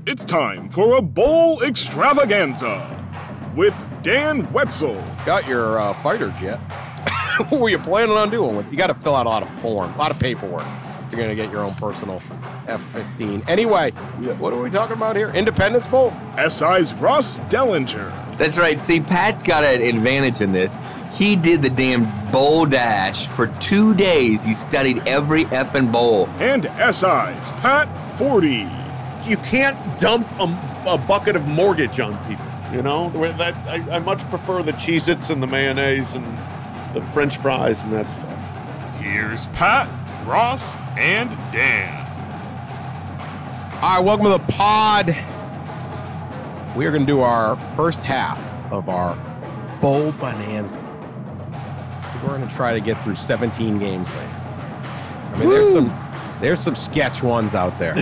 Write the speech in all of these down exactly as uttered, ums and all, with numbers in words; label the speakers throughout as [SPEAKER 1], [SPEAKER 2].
[SPEAKER 1] It's time for a bowl extravaganza with Dan Wetzel.
[SPEAKER 2] Got your uh, fighter jet. What were you planning on doing with it? You got to fill out a lot of form, a lot of paperwork. You're going to get your own personal F fifteen. Anyway, what are we talking about here? Independence Bowl?
[SPEAKER 1] S I's Ross Dellinger.
[SPEAKER 3] That's right. See, Pat's got an advantage in this. He did the damn bowl dash for two days. He studied every effing bowl.
[SPEAKER 1] And S I's Pat Forty.
[SPEAKER 4] You can't dump a, a bucket of mortgage on people, you know? That, I, I much prefer the Cheez-Its and the mayonnaise and the French fries and that stuff.
[SPEAKER 1] Here's Pat, Ross, and Dan.
[SPEAKER 2] All right, welcome to the pod. We are going to do our first half of our bowl bonanza. We're going to try to get through seventeen games later. I mean, Woo! there's some there's some sketch ones out there.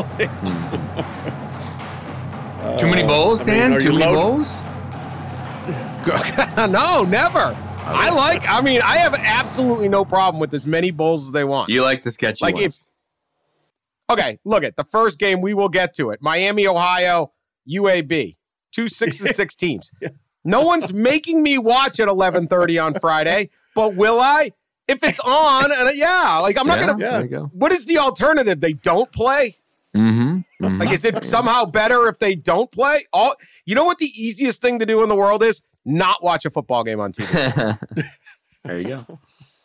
[SPEAKER 3] Too many bowls, Dan?
[SPEAKER 4] I mean,
[SPEAKER 3] Too many
[SPEAKER 4] loaded?
[SPEAKER 3] bowls?
[SPEAKER 2] No, never. I like, I mean, I have absolutely no problem with as many bowls as they want.
[SPEAKER 3] You like the sketchy
[SPEAKER 2] Like
[SPEAKER 3] ones.
[SPEAKER 2] if, okay, look at the first game. We will get to it. Miami, Ohio, U A B. Two six and six teams. No one's making me watch at eleven thirty on Friday, but will I? If it's on, and yeah, like I'm not
[SPEAKER 3] Yeah,
[SPEAKER 2] going
[SPEAKER 3] there
[SPEAKER 2] to.
[SPEAKER 3] you go.
[SPEAKER 2] What is the alternative? They don't play?
[SPEAKER 3] Mm-hmm. mm-hmm.
[SPEAKER 2] Like, is it somehow better if they don't play? All you know what the easiest thing to do in the world is? Not watch a football game on T V.
[SPEAKER 3] There you go.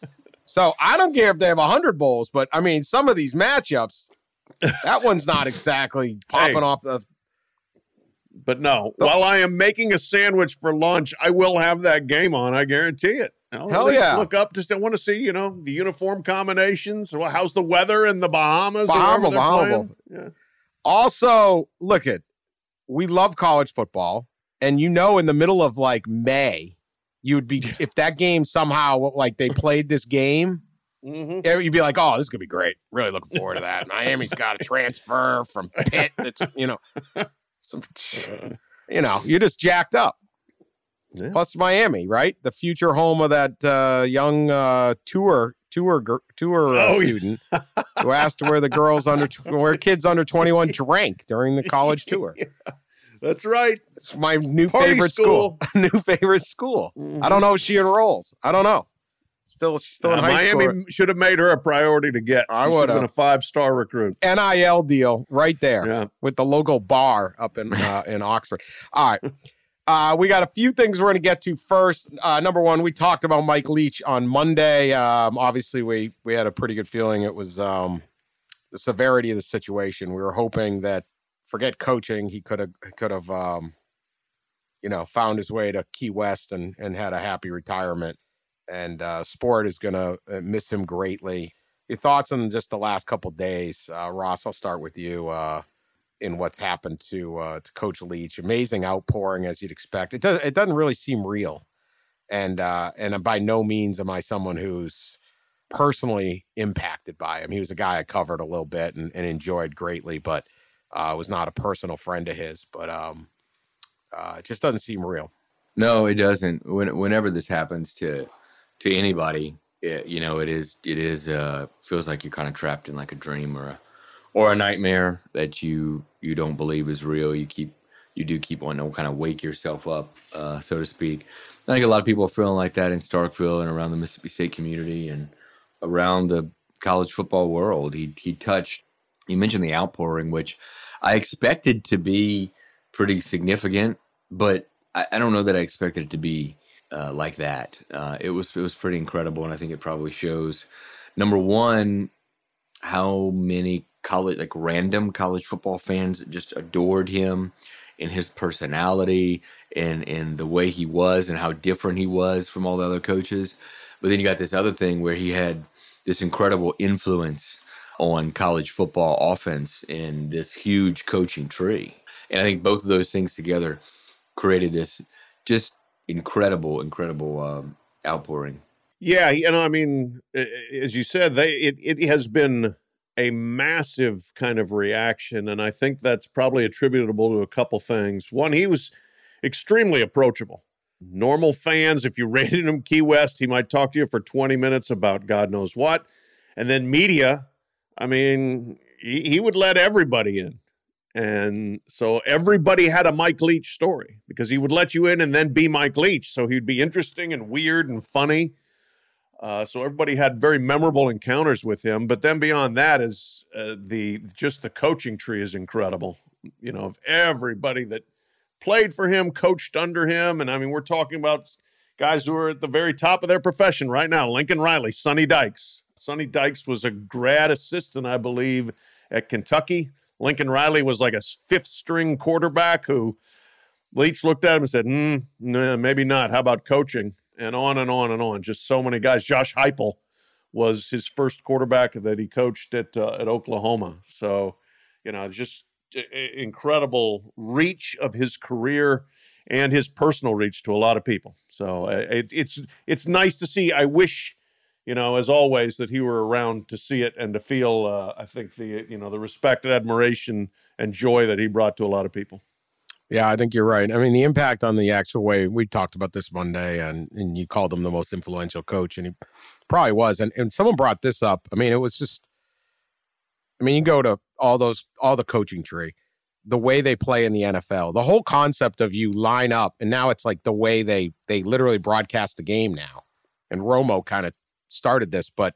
[SPEAKER 2] So I don't care if they have one hundred bowls, but I mean, some of these matchups, that one's not exactly popping
[SPEAKER 4] Hey.
[SPEAKER 2] off the.
[SPEAKER 4] But no, while I am making a sandwich for lunch, I will have that game on. I guarantee it. I'll
[SPEAKER 2] Hell
[SPEAKER 4] at least
[SPEAKER 2] yeah.
[SPEAKER 4] Look up, just I want to see, you know, the uniform combinations. Well, how's the weather in the Bahamas? or
[SPEAKER 2] Bahama,
[SPEAKER 4] wherever they're
[SPEAKER 2] Bahama.
[SPEAKER 4] playing? Yeah.
[SPEAKER 2] Also, look at, we love college football, and you know, in the middle of like May, you'd be if that game somehow like they played this game,
[SPEAKER 4] Mm-hmm.
[SPEAKER 2] you'd be like, oh, this is gonna be great. Really looking forward to that. Miami's got a transfer from Pitt. That's you know, some, you know, you're just jacked up.
[SPEAKER 4] Yeah.
[SPEAKER 2] Plus Miami, right? The future home of that uh, young uh, tour tour gr- tour uh,
[SPEAKER 4] Oh, yeah.
[SPEAKER 2] student who asked where the girls under where kids under twenty-one drank during the college tour.
[SPEAKER 4] Yeah, that's right.
[SPEAKER 2] It's my new
[SPEAKER 4] Party
[SPEAKER 2] favorite school.
[SPEAKER 4] school.
[SPEAKER 2] New favorite school.
[SPEAKER 4] Mhm.
[SPEAKER 2] I don't know if she enrolls. I don't know. Still, she's still in
[SPEAKER 4] Uh,
[SPEAKER 2] high
[SPEAKER 4] Miami
[SPEAKER 2] school.
[SPEAKER 4] should have made her a priority to get.
[SPEAKER 2] I
[SPEAKER 4] She should
[SPEAKER 2] would've.
[SPEAKER 4] have been a five-star recruit.
[SPEAKER 2] N I L deal right there
[SPEAKER 4] Yeah.
[SPEAKER 2] with the local bar up in uh, in Oxford. All right. Uh, we got a few things we're going to get to first. Uh, number one, we talked about Mike Leach on Monday. Um, obviously, we we had a pretty good feeling it was um, the severity of the situation. We were hoping that, forget coaching, he could have could have um, you know found his way to Key West and and had a happy retirement. And uh, sport is going to miss him greatly. Your thoughts on just the last couple of days, uh, Ross? I'll start with you. Uh, in what's happened to uh, to Coach Leach. Amazing outpouring, as you'd expect. It does. It doesn't really seem real, and uh, and by no means am I someone who's personally impacted by him. He was a guy I covered a little bit and, and enjoyed greatly, but uh, was not a personal friend of his. But um, uh, it just doesn't seem real.
[SPEAKER 3] No, it doesn't. When, whenever this happens to to anybody, it, you know, it is it is uh, feels like you're kind of trapped in like a dream or a or a nightmare that you you don't believe is real. You keep you do keep wanting to kind of wake yourself up, uh, so to speak. I think a lot of people are feeling like that in Starkville and around the Mississippi State community and around the college football world. He he touched. You mentioned the outpouring, which I expected to be pretty significant, but I, I don't know that I expected it to be uh, like that. Uh, it was it was pretty incredible, and I think it probably shows. Number one, how many college, like random college football fans just adored him and his personality and, and the way he was and how different he was from all the other coaches. But then you got this other thing where he had this incredible influence on college football offense in this huge coaching tree. And I think both of those things together created this just incredible, incredible um, outpouring.
[SPEAKER 4] Yeah, you know, I mean, as you said, they it, it has been a massive kind of reaction, and I think that's probably attributable to a couple things. One, he was extremely approachable. Normal fans, if you rated him Key West, he might talk to you for twenty minutes about God knows what. And then media, I mean, he, he would let everybody in. And so everybody had a Mike Leach story because he would let you in and then be Mike Leach. So he'd be interesting and weird and funny. Uh, so everybody had very memorable encounters with him. But then beyond that is uh, the just the coaching tree is incredible. You know, of everybody that played for him, coached under him. And I mean, we're talking about guys who are at the very top of their profession right now. Lincoln Riley, Sonny Dykes. Sonny Dykes was a grad assistant, I believe, at Kentucky. Lincoln Riley was like a fifth string quarterback who Leach looked at him and said, hmm, nah, maybe not. How about coaching? And on and on and on. Just so many guys. Josh Heupel was his first quarterback that he coached at uh, at Oklahoma. So, you know, just incredible reach of his career and his personal reach to a lot of people. So uh, it, it's it's nice to see. I wish, you know, as always, that he were around to see it and to feel, uh, I think, the, you know, the respect and admiration and joy that he brought to a lot of people.
[SPEAKER 2] Yeah, I think you're right. I mean, the impact on the actual way we talked about this Monday, and, and you called him the most influential coach, and he probably was. And, and someone brought this up. I mean, it was just, I mean, you go to all those, all the coaching tree, the way they play in the N F L, the whole concept of you line up, and now it's like the way they, they literally broadcast the game now. And Romo kind of started this, but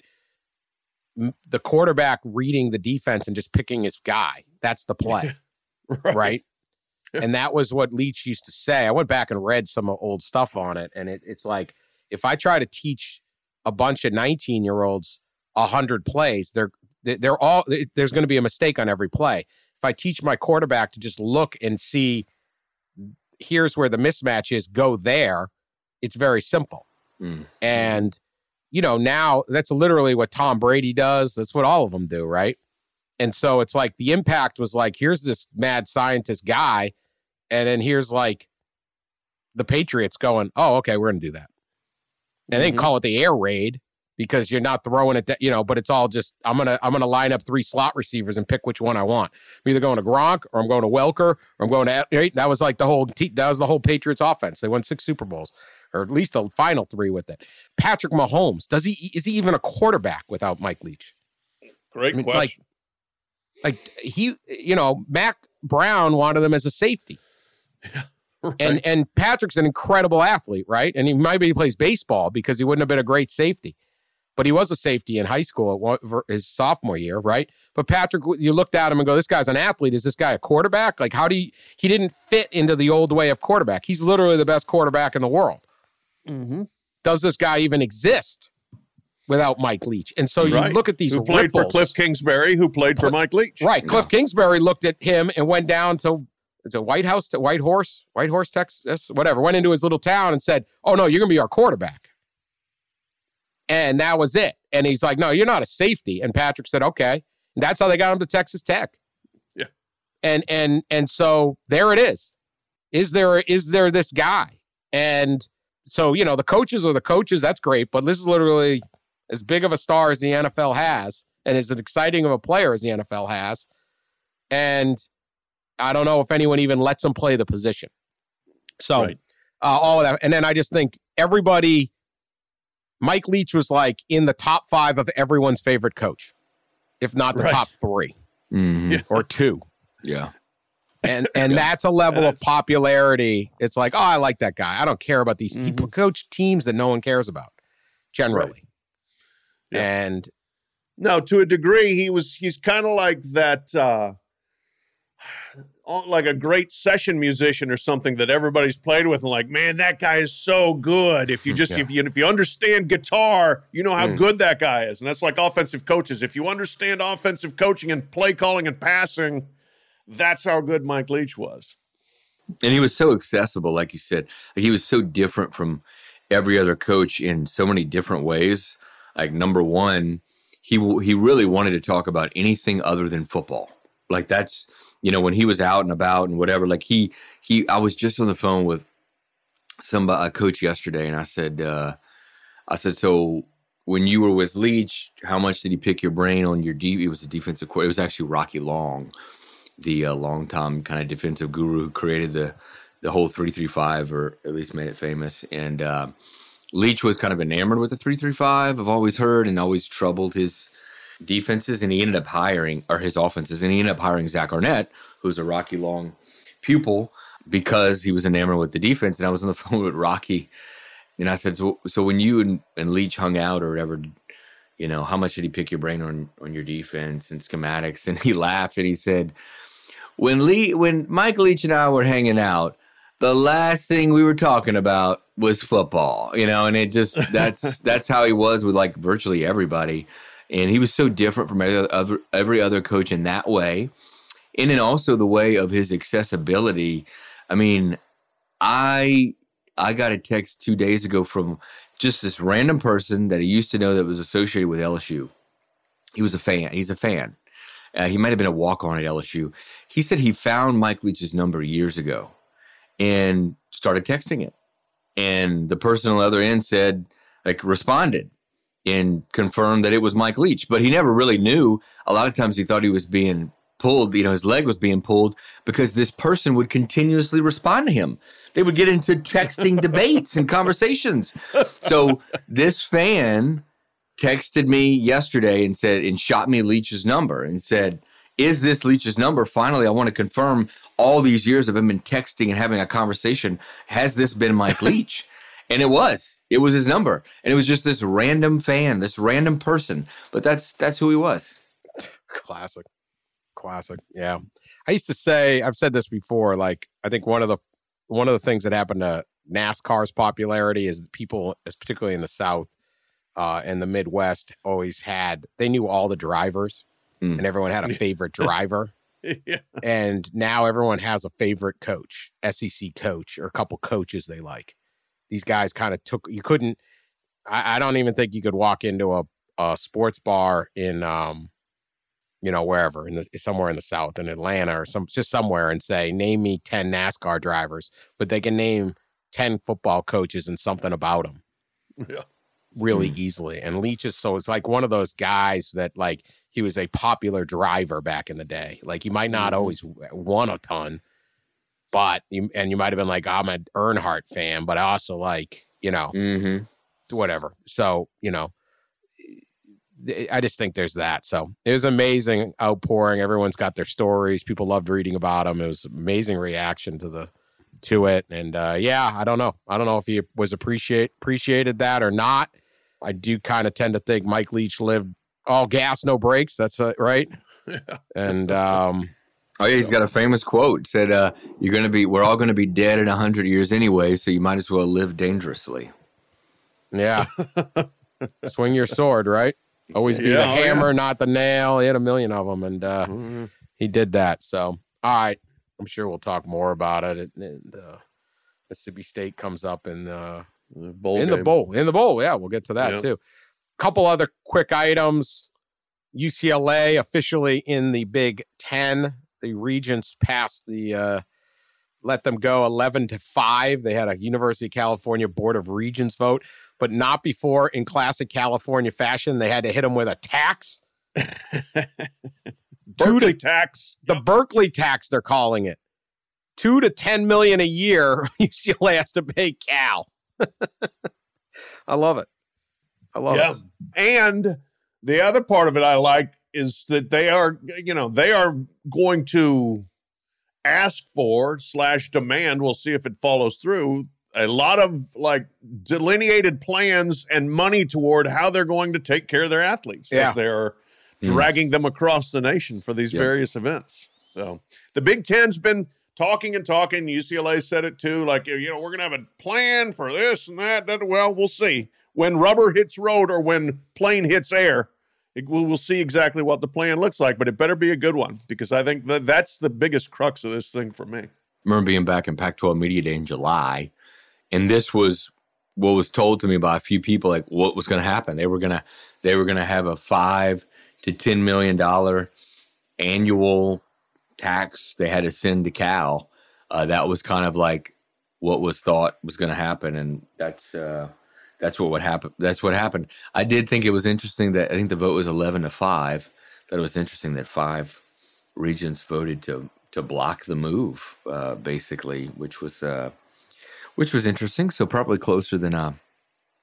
[SPEAKER 2] the quarterback reading the defense and just picking his guy, that's the play, right? right? And that was what Leach used to say. I went back and read some old stuff on it, and it, it's like, if I try to teach a bunch of nineteen-year-olds one hundred plays, they're they're all there's going to be a mistake on every play. If I teach my quarterback to just look and see, here's where the mismatch is, go there, it's very simple. Mm. And, you know, now that's literally what Tom Brady does. That's what all of them do, right? And so it's like the impact was like, here's this mad scientist guy, and then here's like the Patriots going, oh, okay, we're going to do that. And mm-hmm. they call it the air raid because you're not throwing it, you know, but it's all just, I'm going to I'm gonna line up three slot receivers and pick which one I want. I'm either going to Gronk or I'm going to Welker or I'm going to, right? That was like the whole, that was the whole Patriots offense. They won six Super Bowls, or at least the final three with it. Patrick Mahomes, does he, is he even a quarterback without Mike Leach?
[SPEAKER 4] Great
[SPEAKER 2] I mean,
[SPEAKER 4] question.
[SPEAKER 2] Like, Like he, you know, Mac Brown wanted him as a safety.
[SPEAKER 4] Yeah, right.
[SPEAKER 2] And and Patrick's an incredible athlete, right? And he might be he plays baseball because he wouldn't have been a great safety. But he was a safety in high school at his sophomore year, right? But Patrick, you looked at him and go, this guy's an athlete. Is this guy a quarterback? Like, how do you, he didn't fit into the old way of quarterback. He's literally the best quarterback in the world.
[SPEAKER 4] Mm-hmm.
[SPEAKER 2] Does this guy even exist without Mike Leach? And so
[SPEAKER 4] right.
[SPEAKER 2] you look at these
[SPEAKER 4] who played
[SPEAKER 2] ripples.
[SPEAKER 4] for Cliff Kingsbury, who played for Mike Leach.
[SPEAKER 2] Right.
[SPEAKER 4] Yeah.
[SPEAKER 2] Cliff Kingsbury looked at him and went down to, it's a White House, to White Horse, White Horse, Texas, whatever, went into his little town and said, oh, no, you're going to be our quarterback. And that was it. And he's like, no, you're not a safety. And Patrick said, okay. And that's how they got him to Texas Tech.
[SPEAKER 4] Yeah.
[SPEAKER 2] And and and so there it is. Is there is there this guy? And so, you know, the coaches are the coaches. That's great. But this is literally as big of a star as the N F L has, and as exciting of a player as the N F L has. And I don't know if anyone even lets him play the position. So right. uh, all of that. And then I just think everybody, Mike Leach was like in the top five of everyone's favorite coach, if not the
[SPEAKER 4] right.
[SPEAKER 2] top three
[SPEAKER 3] mm-hmm.
[SPEAKER 2] yeah. or two.
[SPEAKER 3] Yeah.
[SPEAKER 2] And and yeah. that's a level that's... of popularity. It's like, oh, I like that guy. I don't care about these mm-hmm. people. Coach teams that no one cares about, generally. Right. Yeah. And
[SPEAKER 4] no, to a degree, he was. He's kind of like that, uh, like a great session musician or something that everybody's played with, and like, man, that guy is so good. If you just yeah. if you if you understand guitar, you know how mm. good that guy is. And that's like offensive coaches. If you understand offensive coaching and play calling and passing, that's how good Mike Leach was.
[SPEAKER 3] And he was so accessible, like you said. Like, he was so different from every other coach in so many different ways. Like, number one, he he really wanted to talk about anything other than football. Like, that's, you know, when he was out and about and whatever, like he, he, I was just on the phone with somebody, a coach yesterday, and I said, uh, I said, so when you were with Leach, how much did he pick your brain on your D? It was a defensive coordinator. It was actually Rocky Long, the uh, longtime kind of defensive guru who created the, the whole three three five, or at least made it famous. And uh, Leach was kind of enamored with the three three five. I've always heard, and always troubled his, defenses, and he ended up hiring, or his offenses, and he ended up hiring Zach Arnett, who's a Rocky Long pupil, because he was enamored with the defense. And I was on the phone with Rocky, and I said, so, so when you and, and Leach hung out or whatever, you know, how much did he pick your brain on, on your defense and schematics? And he laughed and he said, when Lee, when Mike Leach and I were hanging out, the last thing we were talking about was football, you know, and it just, that's, that's how he was with like virtually everybody. And he was so different from every other, every other coach in that way. And then also the way of his accessibility. I mean, I, I got a text two days ago from just this random person that he used to know that was associated with L S U. He was a fan. He's a fan. Uh, he might have been a walk-on at L S U. He said he found Mike Leach's number years ago and started texting it. And the person on the other end said, like, responded and confirmed that it was Mike Leach. But he never really knew. A lot of times he thought he was being pulled, you know, his leg was being pulled because this person would continuously respond to him. They would get into texting debates and conversations. So this fan texted me yesterday and said, and shot me Leach's number and said, is this Leach's number? Finally, I want to confirm all these years of him been texting and having a conversation. Has this been Mike Leach? And it was. It was his number. And it was just this random fan, this random person. But that's that's who he was.
[SPEAKER 2] Classic. Classic. Yeah. I used to say, I've said this before, like, I think one of the one of the things that happened to NASCAR's popularity is that people, particularly in the South uh, and the Midwest, always had, they knew all the drivers mm. and everyone had a favorite driver. Yeah. And now everyone has a favorite coach, S E C coach, or a couple coaches they like. These guys kind of took, you couldn't, I, I don't even think you could walk into a, a sports bar in, um, you know, wherever, in the, somewhere in the South, in Atlanta or some, just somewhere, and say, name me ten NASCAR drivers, but they can name ten football coaches and something about them yeah. really mm. easily. And Leach is, so it's like one of those guys that, like, he was a popular driver back in the day. Like, he might not mm-hmm. always won a ton, but, you, and you might have been like, I'm an Earnhardt fan, but I also like, you know, mm-hmm. whatever. So, you know, I just think there's that. So it was amazing outpouring. Everyone's got their stories. People loved reading about them. It was amazing reaction to the, to it. And uh, yeah, I don't know. I don't know if he was appreciate appreciated that or not. I do kind of tend to think Mike Leach lived all gas, no brakes. That's uh, right. Yeah. And, um,
[SPEAKER 3] oh yeah, he's got a famous quote. Said, uh, you're going to be, we're all going to be dead in a hundred years anyway. So you might as well live dangerously.
[SPEAKER 2] Yeah. Swing your sword, right? Always be yeah, the hammer, yeah. not the nail. He had a million of them, and uh, mm-hmm. he did that. So, all right. I'm sure we'll talk more about it. it, it uh, Mississippi State comes up in, uh, the bowl in game. the bowl. In the bowl, yeah. We'll get to that, yep. too. Couple other quick items. U C L A officially in the Big Ten. The Regents passed the, uh, let them go eleven to five. They had a University of California Board of Regents vote, but not before, in classic California fashion, they had to hit them with a tax.
[SPEAKER 4] Berkeley to, tax.
[SPEAKER 2] The yep. Berkeley tax, they're calling it. Two to ten million a year, U C L A has to pay Cal. I love it. I love yeah. it.
[SPEAKER 4] And the other part of it I like is that they are, you know, they are going to ask for slash demand, we'll see if it follows through, a lot of like delineated plans and money toward how they're going to take care of their athletes yeah. as they're mm. dragging them across the nation for these yep. various events. So the Big Ten's been talking and talking. U C L A said it too. Like, you know, we're going to have a plan for this and that. that. Well, we'll see. When rubber hits road or when plane hits air, it, we'll, we'll see exactly what the plan looks like, but it better be a good one because I think that that's the biggest crux of this thing for me.
[SPEAKER 3] I remember being back in Pac twelve Media Day in July. And this was what was told to me by a few people, like what was going to happen. They were going to, they were going to have a five to ten million dollar annual tax they had to send to Cal. Uh, that was kind of like what was thought was going to happen, and that's uh, that's what would happen. That's what happened. I did think it was interesting that I think the vote was eleven to five. That it was interesting that five regions voted to to block the move, uh, basically, which was uh, which was interesting. So probably closer than uh,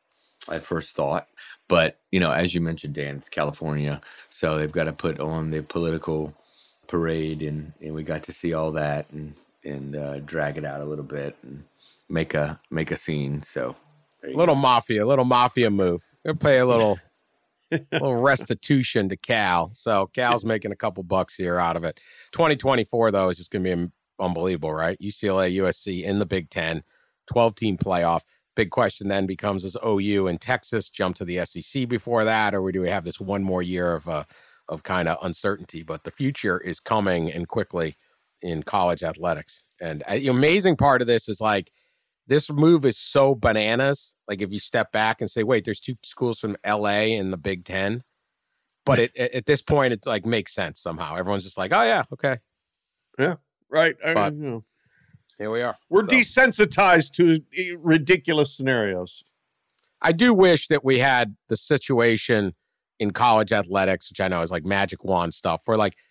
[SPEAKER 3] at first thought. But, you know, as you mentioned, Dan, it's California. So they've got to put on the political parade, and, and we got to see all that and, and uh, drag it out a little bit and make a make a scene. So
[SPEAKER 2] little go. mafia, little mafia move. They'll pay a little little restitution to Cal. So Cal's making a couple bucks here out of it. twenty twenty-four, though, is just going to be unbelievable, right? U C L A, U S C in the Big Ten, twelve-team playoff. Big question then becomes, does O U and Texas jump to the S E C before that, or do we have this one more year of uh, of kind of uncertainty? But the future is coming and quickly in college athletics. And uh, the amazing part of this is like, this move is so bananas. Like if you step back and say, wait, there's two schools from L A in the Big Ten. But it, at this point, it like makes sense somehow. Everyone's just like, oh, yeah, okay.
[SPEAKER 4] Yeah, right. I,
[SPEAKER 2] but,
[SPEAKER 4] you know.
[SPEAKER 2] Here we are.
[SPEAKER 4] We're
[SPEAKER 2] so.
[SPEAKER 4] desensitized to ridiculous scenarios.
[SPEAKER 2] I do wish that we had the situation in college athletics, which I know is like magic wand stuff, where like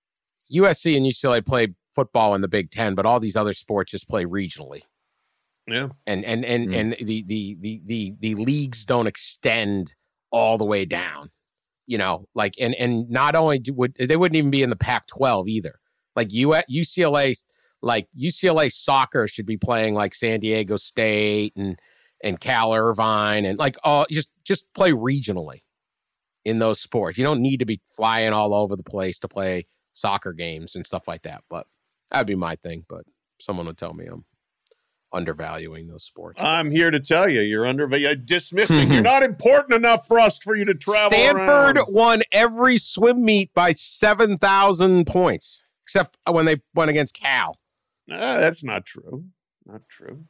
[SPEAKER 2] U S C and U C L A play football in the Big Ten, but all these other sports just play regionally.
[SPEAKER 4] Yeah.
[SPEAKER 2] And and and mm. and the, the the the the leagues don't extend all the way down. You know, like and and not only would they wouldn't even be in the Pac twelve either. Like U C L A Like U C L A soccer should be playing like San Diego State and and Cal Irvine and like all just just play regionally in those sports. You don't need to be flying all over the place to play soccer games and stuff like that. But that'd be my thing. But someone would tell me I'm undervaluing those sports.
[SPEAKER 4] I'm here to tell you, you're undervaluing, dismissing. You're not important enough for us for you to travel
[SPEAKER 2] Stanford
[SPEAKER 4] around.
[SPEAKER 2] won every swim meet by seven thousand points, except when they went against Cal.
[SPEAKER 4] Uh, that's not true. Not true.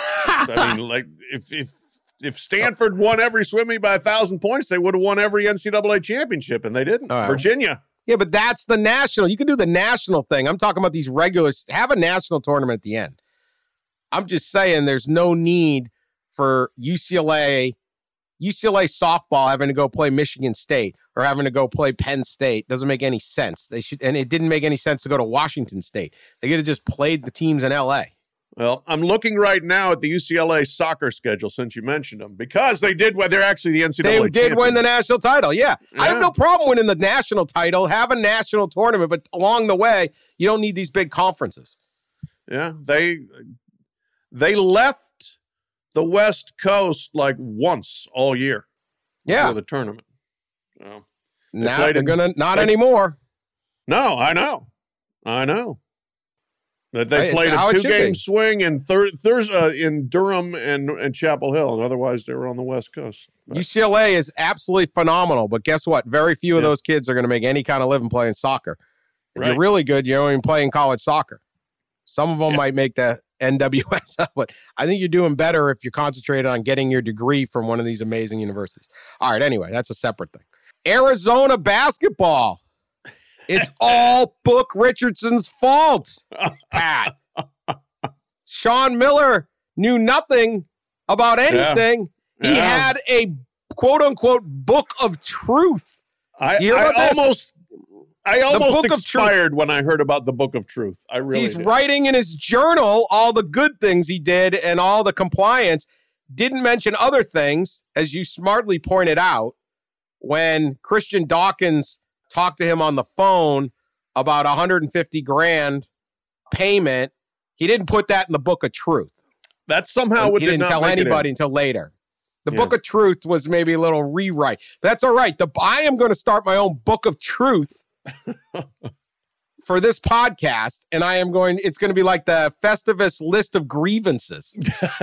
[SPEAKER 4] I mean, like if if if Stanford won every swim meet by a thousand points, they would have won every N C double A championship, and they didn't. Right. Virginia.
[SPEAKER 2] Yeah, but that's the national. You can do the national thing. I'm talking about these regulars. Have a national tournament at the end. I'm just saying, there's no need for U C L A, U C L A softball having to go play Michigan State or having to go play Penn State. Doesn't make any sense. They should, and it didn't make any sense to go to Washington State. They could have just played the teams in L A.
[SPEAKER 4] Well, I'm looking right now at the U C L A soccer schedule since you mentioned them, because they did well, they're actually the N C double A
[SPEAKER 2] They did
[SPEAKER 4] champions.
[SPEAKER 2] win the national title. Yeah.
[SPEAKER 4] yeah.
[SPEAKER 2] I have no problem winning the national title. Have a national tournament, but along the way, you don't need these big conferences.
[SPEAKER 4] Yeah, they they left the West Coast like once all year.
[SPEAKER 2] Yeah,
[SPEAKER 4] for the tournament. So, they
[SPEAKER 2] now they're
[SPEAKER 4] in,
[SPEAKER 2] gonna not
[SPEAKER 4] they,
[SPEAKER 2] anymore.
[SPEAKER 4] No, I know, I know. That they
[SPEAKER 2] right,
[SPEAKER 4] played a two-game
[SPEAKER 2] be.
[SPEAKER 4] swing in thir- Thursday uh, in Durham and and Chapel Hill, and otherwise they were on the West Coast. But,
[SPEAKER 2] U C L A is absolutely phenomenal, but guess what? Very few of
[SPEAKER 4] yeah.
[SPEAKER 2] those kids are going to make any kind of living playing soccer. If
[SPEAKER 4] right.
[SPEAKER 2] you're really good, you're only playing college soccer. Some of them
[SPEAKER 4] yeah.
[SPEAKER 2] might make the N W S L, but I think you're doing better if you're concentrated on getting your degree from one of these amazing universities. All right, anyway, that's a separate thing. Arizona basketball. It's all Book Richardson's fault, Pat. Sean Miller knew nothing about anything.
[SPEAKER 4] Yeah.
[SPEAKER 2] He
[SPEAKER 4] Yeah.
[SPEAKER 2] had a quote-unquote book of truth.
[SPEAKER 4] I,
[SPEAKER 2] You hear
[SPEAKER 4] I
[SPEAKER 2] about this?
[SPEAKER 4] almost, I almost
[SPEAKER 2] Book of
[SPEAKER 4] expired when I heard about the Book of Truth. I really
[SPEAKER 2] He's
[SPEAKER 4] did.
[SPEAKER 2] writing in his journal all the good things he did and all the compliance. Didn't mention other things, as you smartly pointed out, when Christian Dawkins talked to him on the phone about one hundred fifty grand payment. He didn't put that in the Book of Truth.
[SPEAKER 4] That somehow would
[SPEAKER 2] He didn't
[SPEAKER 4] not
[SPEAKER 2] tell
[SPEAKER 4] make it in.
[SPEAKER 2] anybody until later. The
[SPEAKER 4] Yeah.
[SPEAKER 2] Book of Truth was maybe a little rewrite. That's all right. The, I am going to start my own Book of Truth for this podcast, and I am going, it's going to be like the Festivus list of grievances.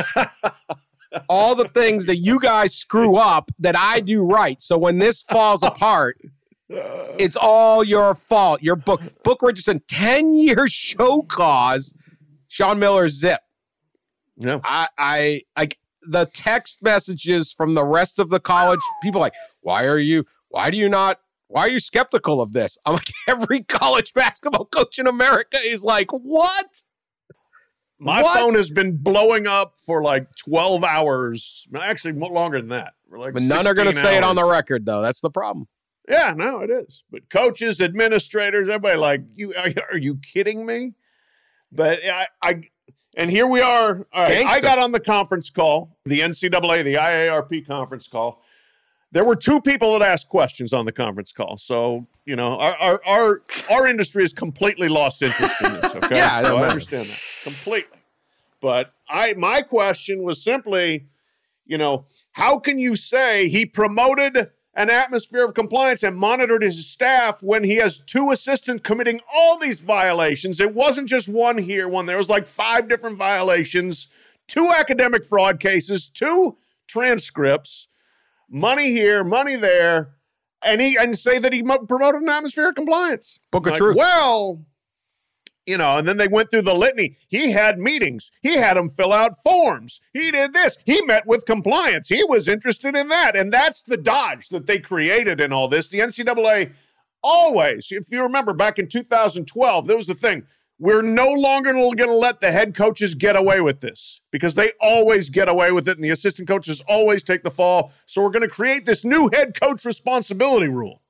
[SPEAKER 2] All the things that you guys screw up that I do right. So when this falls apart, it's all your fault. Your book, Book Richardson, ten-year show cause, Sean Miller's zip.
[SPEAKER 4] Yeah.
[SPEAKER 2] I, I, like the text messages from the rest of the college people like, why are you, why do you not, why are you skeptical of this? I'm like, every college basketball coach in America is like, what?
[SPEAKER 4] My
[SPEAKER 2] What?
[SPEAKER 4] phone has been blowing up for like twelve hours. Actually, more longer than that. For like
[SPEAKER 2] But none are going to
[SPEAKER 4] sixteen
[SPEAKER 2] say it on the
[SPEAKER 4] hours.
[SPEAKER 2] record, though. That's the problem.
[SPEAKER 4] Yeah, no, it is. But coaches, administrators, everybody like, you are, are you kidding me? But I, I and here we are. All right, I got on the conference call, the N C double A, the I A R P conference call. There were two people that asked questions on the conference call. So, you know, our our our, our industry has completely lost interest in this. Okay.
[SPEAKER 2] Yeah,
[SPEAKER 4] so
[SPEAKER 2] I
[SPEAKER 4] I understand that completely. But I my question was simply, you know, how can you say he promoted an atmosphere of compliance and monitored his staff when he has two assistants committing all these violations? It wasn't just one here, one there. It was like five different violations, two academic fraud cases, two transcripts, money here, money there, and he and say that he promoted an atmosphere of compliance.
[SPEAKER 2] Book of
[SPEAKER 4] like,
[SPEAKER 2] truth.
[SPEAKER 4] Well, you know, and then they went through the litany. He had meetings. He had them fill out forms. He did this. He met with compliance. He was interested in that. And that's the dodge that they created in all this. The N C double A always, if you remember back in two thousand twelve, there was the thing. We're no longer going to let the head coaches get away with this because they always get away with it and the assistant coaches always take the fall. So we're going to create this new head coach responsibility rule.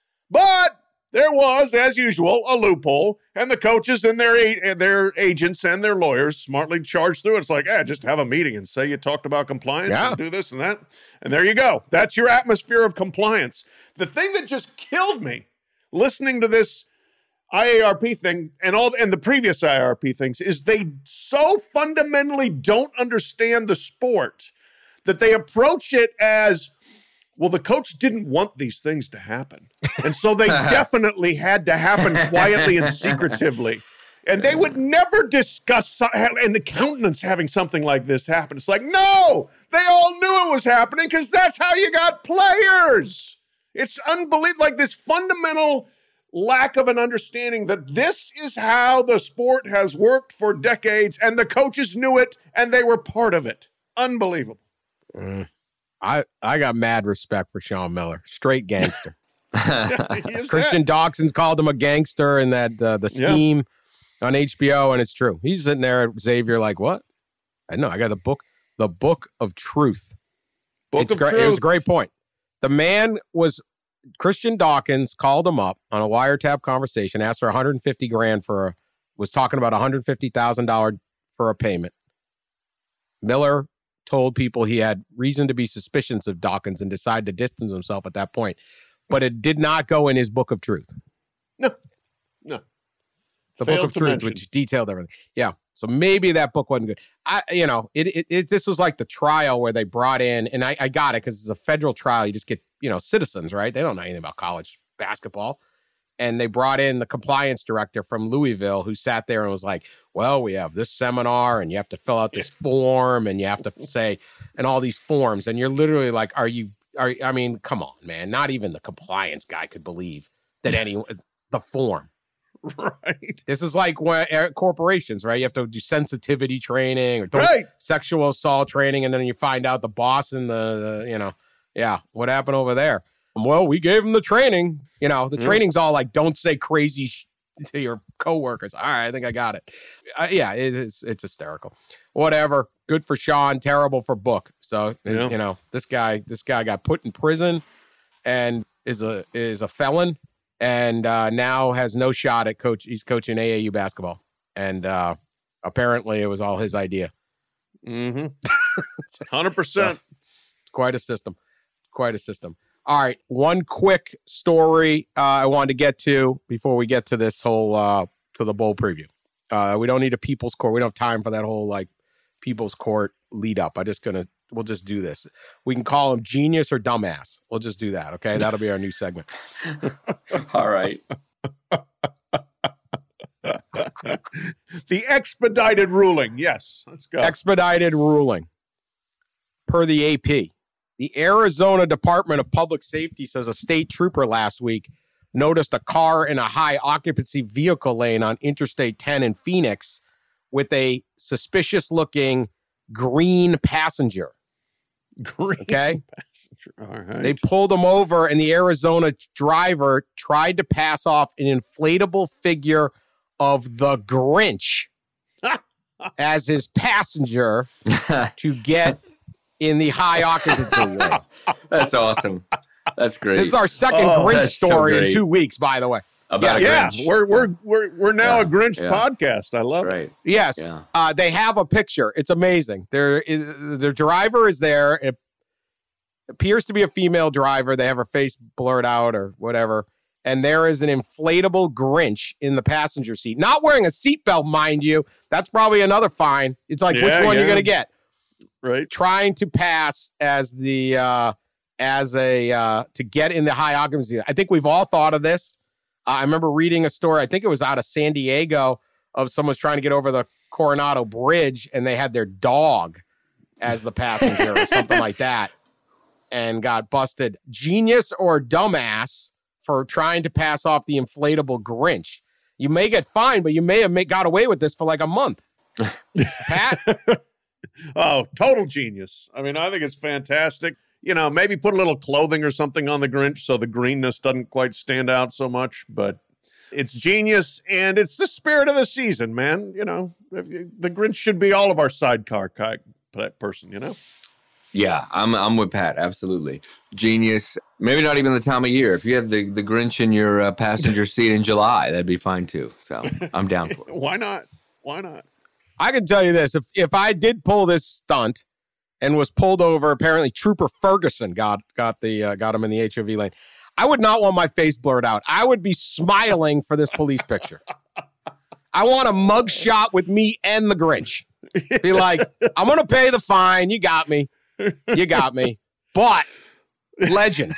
[SPEAKER 4] But there was, as usual, a loophole, and the coaches and their their agents and their lawyers smartly charged through it. It's like, eh, just have a meeting and say you talked about compliance
[SPEAKER 2] yeah.
[SPEAKER 4] and do this and that. And there you go. That's your atmosphere of compliance. The thing that just killed me listening to this I A R P thing and all and the previous I A R P things is they so fundamentally don't understand the sport that they approach it as, well, the coach didn't want these things to happen. And so they definitely had to happen quietly and secretively. And they would never discuss an accountants having something like this happen. It's like, no, they all knew it was happening because that's how you got players. It's unbelievable, like this fundamental lack of an understanding that this is how the sport has worked for decades, and the coaches knew it, and they were part of it. Unbelievable.
[SPEAKER 2] Mm. I, I got mad respect for Sean Miller. Straight gangster. Christian Dawkins called him a gangster in that uh, the scheme yeah. on H B O, and it's true. He's sitting there at Xavier like, what? I know, I got the book, the Book of Truth.
[SPEAKER 4] Book
[SPEAKER 2] it's
[SPEAKER 4] of
[SPEAKER 2] gra-
[SPEAKER 4] Truth.
[SPEAKER 2] It was a great point. The man was... Christian Dawkins called him up on a wiretap conversation, asked for one hundred fifty grand for a, was talking about one hundred fifty thousand dollars for a payment. Miller told people he had reason to be suspicious of Dawkins and decided to distance himself at that point. But it did not go in his Book of Truth.
[SPEAKER 4] No, no.
[SPEAKER 2] The
[SPEAKER 4] Failed
[SPEAKER 2] Book of Truth,
[SPEAKER 4] mention.
[SPEAKER 2] which detailed everything. Yeah. So maybe that book wasn't good. I, you know, it, it, it this was like the trial where they brought in, and I, I got it because it's a federal trial. You just get, you know, citizens, right? They don't know anything about college basketball. And they brought in the compliance director from Louisville who sat there and was like, well, we have this seminar and you have to fill out this form and you have to say, and all these forms. And you're literally like, are you, are I mean, come on, man. Not even the compliance guy could believe that any, the form.
[SPEAKER 4] Right.
[SPEAKER 2] This is like when uh, corporations, right? You have to do sensitivity training or
[SPEAKER 4] right.
[SPEAKER 2] sexual assault training. And then you find out the boss and the, the, you know, yeah, what happened over there? Well, we gave him the training. You know, the mm. training's all like, don't say crazy sh- to your coworkers. All right, I think I got it. Uh, yeah, it is, it's hysterical. Whatever. Good for Sean. Terrible for Book. So, yeah. you know, this guy, this guy got put in prison and is a is a felon, and uh, now has no shot at coach. He's coaching A A U basketball, and uh, apparently it was all his idea.
[SPEAKER 4] Mm-hmm. one hundred percent.
[SPEAKER 2] So, it's quite a system. Quite a system. All right, one quick story uh, I wanted to get to before we get to this whole, uh, to the bowl preview. Uh, we don't need a People's Court. We don't have time for that whole, like, People's Court lead up. I just gonna, we'll just do this. We can call him genius or dumbass. We'll just do that, okay? That'll be our new segment.
[SPEAKER 3] All right.
[SPEAKER 4] The expedited ruling. Yes, let's go.
[SPEAKER 2] Expedited ruling. Per the A P. The Arizona Department of Public Safety says a state trooper last week noticed a car in a high occupancy vehicle lane on Interstate ten in Phoenix with a suspicious looking green passenger.
[SPEAKER 4] Green
[SPEAKER 2] okay?
[SPEAKER 4] passenger. All right.
[SPEAKER 2] They pulled him over, and the Arizona driver tried to pass off an inflatable figure of the Grinch as his passenger to get in the high occupancy lane.
[SPEAKER 3] That's awesome. That's great.
[SPEAKER 2] This is our second
[SPEAKER 4] Oh,
[SPEAKER 2] Grinch
[SPEAKER 3] that's so
[SPEAKER 2] story in
[SPEAKER 3] great.
[SPEAKER 2] two weeks, by the way.
[SPEAKER 3] About
[SPEAKER 2] Yeah,
[SPEAKER 3] a
[SPEAKER 4] Yeah,
[SPEAKER 3] Grinch.
[SPEAKER 4] we're we're we're we're now
[SPEAKER 3] Yeah,
[SPEAKER 4] a Grinch
[SPEAKER 3] yeah.
[SPEAKER 4] podcast. I love it.
[SPEAKER 3] right.
[SPEAKER 2] Yes.
[SPEAKER 3] Yeah.
[SPEAKER 2] Uh, they have a picture. It's amazing. There is, the driver is there. It appears to be a female driver. They have her face blurred out or whatever. And there is an inflatable Grinch in the passenger seat. Not wearing a seatbelt, mind you. That's probably another fine. It's like, which
[SPEAKER 4] Yeah,
[SPEAKER 2] one
[SPEAKER 4] yeah.
[SPEAKER 2] you going to get?
[SPEAKER 4] Right.
[SPEAKER 2] Trying to pass as the, uh, as a, uh, to get in the high occupancy. I think we've all thought of this. Uh, I remember reading a story, I think it was out of San Diego, of someone's trying to get over the Coronado Bridge and they had their dog as the passenger or something like that and got busted. Genius or dumbass for trying to pass off the inflatable Grinch. You may get fined, but you may have made, got away with this for like a month. Pat?
[SPEAKER 4] Oh, total genius. I mean, I think it's fantastic. You know, maybe put a little clothing or something on the Grinch so the greenness doesn't quite stand out so much, but it's genius and it's the spirit of the season, man. You know, the Grinch should be all of our sidecar type person, you know?
[SPEAKER 3] Yeah, I'm I'm with Pat. Absolutely. Genius. Maybe not even the time of year. If you have the, the Grinch in your uh, passenger seat in July, that'd be fine too. So I'm down for it.
[SPEAKER 4] Why not? Why not?
[SPEAKER 2] I can tell you this. If if I did pull this stunt and was pulled over, apparently Trooper Ferguson got got the uh, got him in the H O V lane. I would not want my face blurred out. I would be smiling for this police picture. I want a mug shot with me and the Grinch. Be like, I'm going to pay the fine. You got me. You got me. But legend.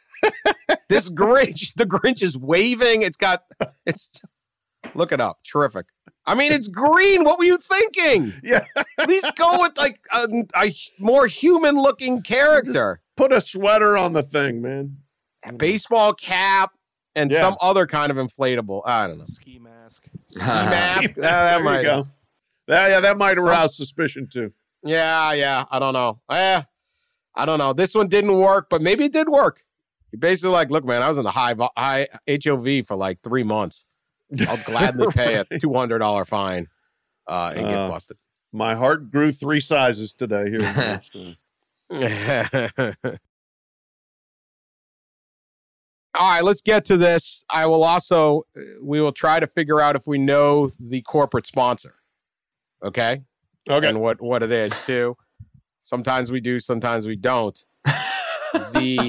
[SPEAKER 2] This Grinch, the Grinch is waving. It's got, it's, look it up. Terrific. I mean, it's green. What were you thinking?
[SPEAKER 4] Yeah.
[SPEAKER 2] At least go with like a, a more human looking character.
[SPEAKER 4] Put a sweater on the thing, man.
[SPEAKER 2] Baseball cap and
[SPEAKER 4] Yeah.
[SPEAKER 2] some other kind of inflatable. I don't know.
[SPEAKER 5] Ski mask.
[SPEAKER 2] Mask.
[SPEAKER 4] there
[SPEAKER 2] Yeah, that
[SPEAKER 4] you
[SPEAKER 2] might,
[SPEAKER 4] go. That, yeah, that might arouse suspicion too.
[SPEAKER 2] yeah, yeah. I don't know. Eh, I don't know. This one didn't work, but maybe it did work. You're basically like, look, man, I was in the high vo- high H O V for like three months. I'll gladly pay a two hundred dollars fine uh, and get
[SPEAKER 4] Uh,
[SPEAKER 2] busted.
[SPEAKER 4] My heart grew three sizes today here.
[SPEAKER 2] All right, let's get to this. I will also, we will try to figure out if we know the corporate sponsor. Okay?
[SPEAKER 4] Okay.
[SPEAKER 2] And what, what it is, too. Sometimes we do, sometimes we don't. The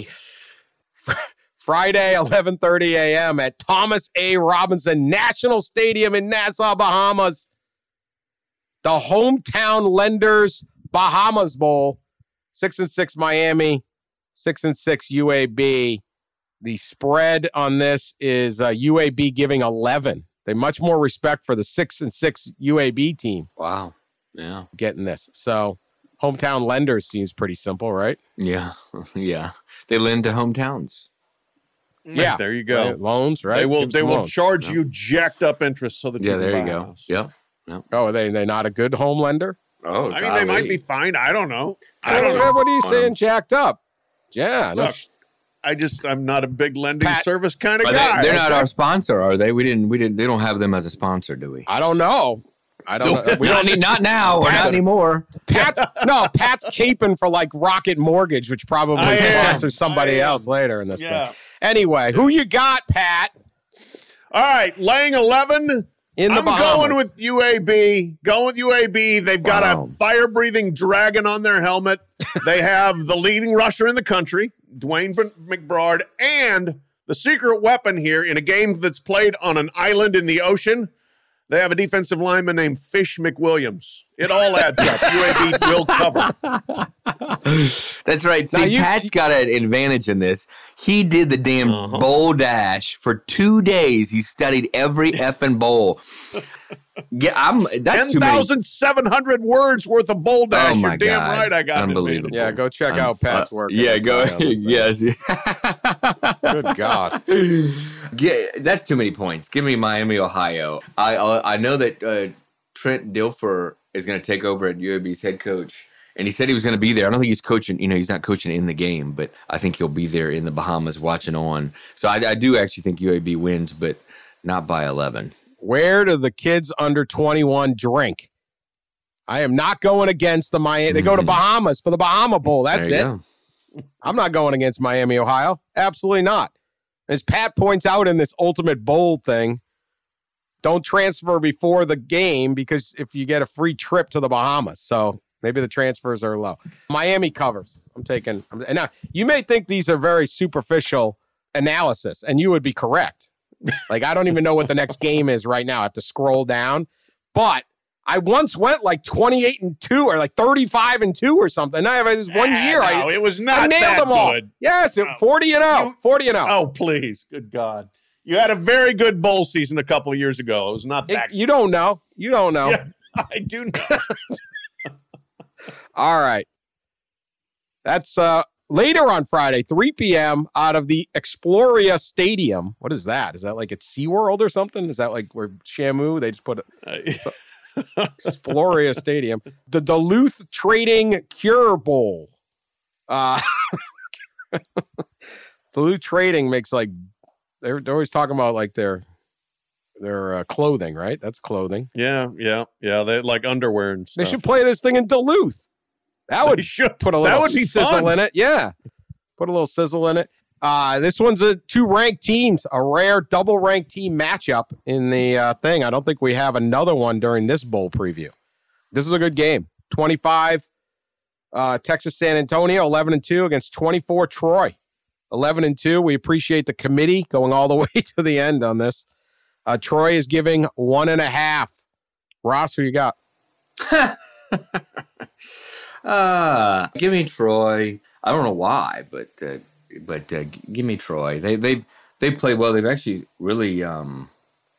[SPEAKER 2] Friday, eleven thirty a.m. at Thomas A. Robinson National Stadium in Nassau, Bahamas. The Hometown Lenders Bahamas Bowl. Six and six Miami, six and six U A B. The spread on this is uh, U A B giving eleven. They much more respect for the six and six U A B team
[SPEAKER 3] Wow. Yeah.
[SPEAKER 2] getting this. So Hometown Lenders seems pretty simple, right?
[SPEAKER 3] Yeah. Yeah. They lend to hometowns.
[SPEAKER 2] Yeah.
[SPEAKER 4] There you go.
[SPEAKER 2] Right, loans, right?
[SPEAKER 4] They will
[SPEAKER 2] Give
[SPEAKER 4] they
[SPEAKER 2] some
[SPEAKER 4] will
[SPEAKER 2] loans.
[SPEAKER 4] charge
[SPEAKER 3] Yeah.
[SPEAKER 4] you jacked up interest so that
[SPEAKER 3] Yeah,
[SPEAKER 4] you can
[SPEAKER 3] there
[SPEAKER 4] buy
[SPEAKER 3] you
[SPEAKER 4] a
[SPEAKER 3] go.
[SPEAKER 4] house.
[SPEAKER 3] Yep.
[SPEAKER 2] Oh, are they they not a good home lender?
[SPEAKER 3] Oh,
[SPEAKER 4] I mean, they might be fine. I don't know. I
[SPEAKER 2] I
[SPEAKER 4] don't know.
[SPEAKER 2] What are you
[SPEAKER 3] Um,
[SPEAKER 2] saying, jacked up? Yeah, no,
[SPEAKER 4] Look, I just I'm not a big lending
[SPEAKER 2] Pat-
[SPEAKER 4] service kind of
[SPEAKER 3] Are
[SPEAKER 4] guy.
[SPEAKER 3] they, they're not
[SPEAKER 4] okay?
[SPEAKER 3] our sponsor, are they? We didn't. We didn't. They don't have them as a sponsor, do we?
[SPEAKER 2] I don't know. I don't know. We
[SPEAKER 3] We
[SPEAKER 2] don't
[SPEAKER 3] don't need. Not now or not anymore.
[SPEAKER 2] Pat's no, Pat's caping for like Rocket Mortgage, which probably
[SPEAKER 4] I am.
[SPEAKER 2] sponsors somebody
[SPEAKER 4] I am.
[SPEAKER 2] else later in this
[SPEAKER 4] Yeah.
[SPEAKER 2] thing. Anyway, who you got, Pat?
[SPEAKER 4] All right, laying eleven.
[SPEAKER 2] In the
[SPEAKER 4] I'm
[SPEAKER 2] Bahamas.
[SPEAKER 4] going with U A B. Going with U A B. They've got
[SPEAKER 3] Wow.
[SPEAKER 4] a fire-breathing dragon on their helmet. They have the leading rusher in the country, Dwayne McBride, and the secret weapon here in a game that's played on an island in the ocean. They have a defensive lineman named Fish McWilliams. It all adds up. U A B will cover.
[SPEAKER 3] That's right.
[SPEAKER 2] Now
[SPEAKER 3] See,
[SPEAKER 2] you-
[SPEAKER 3] Pat's got an advantage in this. He did the damn
[SPEAKER 4] Uh-huh.
[SPEAKER 3] bowl dash for two days. He studied every effing bowl. Yeah, I'm. That's
[SPEAKER 4] ten
[SPEAKER 3] too many.
[SPEAKER 4] thousand seven hundred words worth of bowl dash.
[SPEAKER 3] Oh, my
[SPEAKER 4] You're damn
[SPEAKER 3] God.
[SPEAKER 4] right I got it.
[SPEAKER 3] Unbelievable.
[SPEAKER 2] Yeah, go check
[SPEAKER 3] Um,
[SPEAKER 2] out Pat's
[SPEAKER 3] uh,
[SPEAKER 2] work.
[SPEAKER 3] Yeah, go.
[SPEAKER 2] Yes.
[SPEAKER 3] Yes.
[SPEAKER 2] Good God.
[SPEAKER 3] Yeah, that's too many points. Give me Miami, Ohio. I uh, I know that uh, Trent Dilfer is going to take over at U A B's head coach, and he said he was going to be there. I don't think he's coaching. You know, he's not coaching in the game, but I think he'll be there in the Bahamas watching on. So I, I do actually think U A B wins, but not by eleven.
[SPEAKER 2] Where do the kids under twenty-one drink? I am not going against the Miami. They go to Bahamas for the Bahama Bowl. That's
[SPEAKER 3] There you
[SPEAKER 2] it.
[SPEAKER 3] go.
[SPEAKER 2] I'm not going against Miami, Ohio. Absolutely not. As Pat points out in this Ultimate Bowl thing, don't transfer before the game because if you get a free trip to the Bahamas. So maybe the transfers are low. Miami covers. I'm taking. And now you may think these are very superficial analysis, and you would be correct. Like, I don't even know what the next game is right now. I have to scroll down. But I once went like twenty-eight and two or like thirty-five and two or something. And I have this one
[SPEAKER 4] Ah,
[SPEAKER 2] year.
[SPEAKER 4] no,
[SPEAKER 2] I,
[SPEAKER 4] it was not
[SPEAKER 2] I nailed
[SPEAKER 4] that
[SPEAKER 2] them all.
[SPEAKER 4] good.
[SPEAKER 2] Yes, it,
[SPEAKER 4] No.
[SPEAKER 2] forty and oh.
[SPEAKER 4] You-
[SPEAKER 2] forty and oh.
[SPEAKER 4] Oh, please. Good God. You had a very good bowl season a couple of years ago. It was not
[SPEAKER 2] It-
[SPEAKER 4] that
[SPEAKER 2] you don't know. You don't know.
[SPEAKER 4] Yeah, I do know.
[SPEAKER 2] All right. That's uh, later on Friday, three p.m. out of the Exploria Stadium. What is that? Is that like at SeaWorld or something? Is that like where Shamu, they just put a, Exploria Stadium. The Duluth Trading Cure Bowl. Uh, Duluth Trading makes like, they're, they're always talking about like their, their uh, clothing, right? That's clothing.
[SPEAKER 4] Yeah, yeah, yeah. They like underwear and stuff.
[SPEAKER 2] They should play this thing in Duluth. That would
[SPEAKER 4] They should.
[SPEAKER 2] put a
[SPEAKER 4] That
[SPEAKER 2] little
[SPEAKER 4] would be
[SPEAKER 2] sizzle
[SPEAKER 4] fun.
[SPEAKER 2] in it. Yeah. Put a little sizzle in it. Uh, this one's a two ranked teams, a rare double ranked team matchup in the uh, thing. I don't think we have another one during this bowl preview. This is a good game. twenty-five, uh, Texas San Antonio, eleven and two against twenty-four Troy. eleven and two. We appreciate the committee going all the way to the end on this. Uh, Troy is giving one and a half. Ross, who you got?
[SPEAKER 3] Uh, give me Troy. I don't know why, but uh, but uh, g- give me Troy. They they've they played well. They've actually really um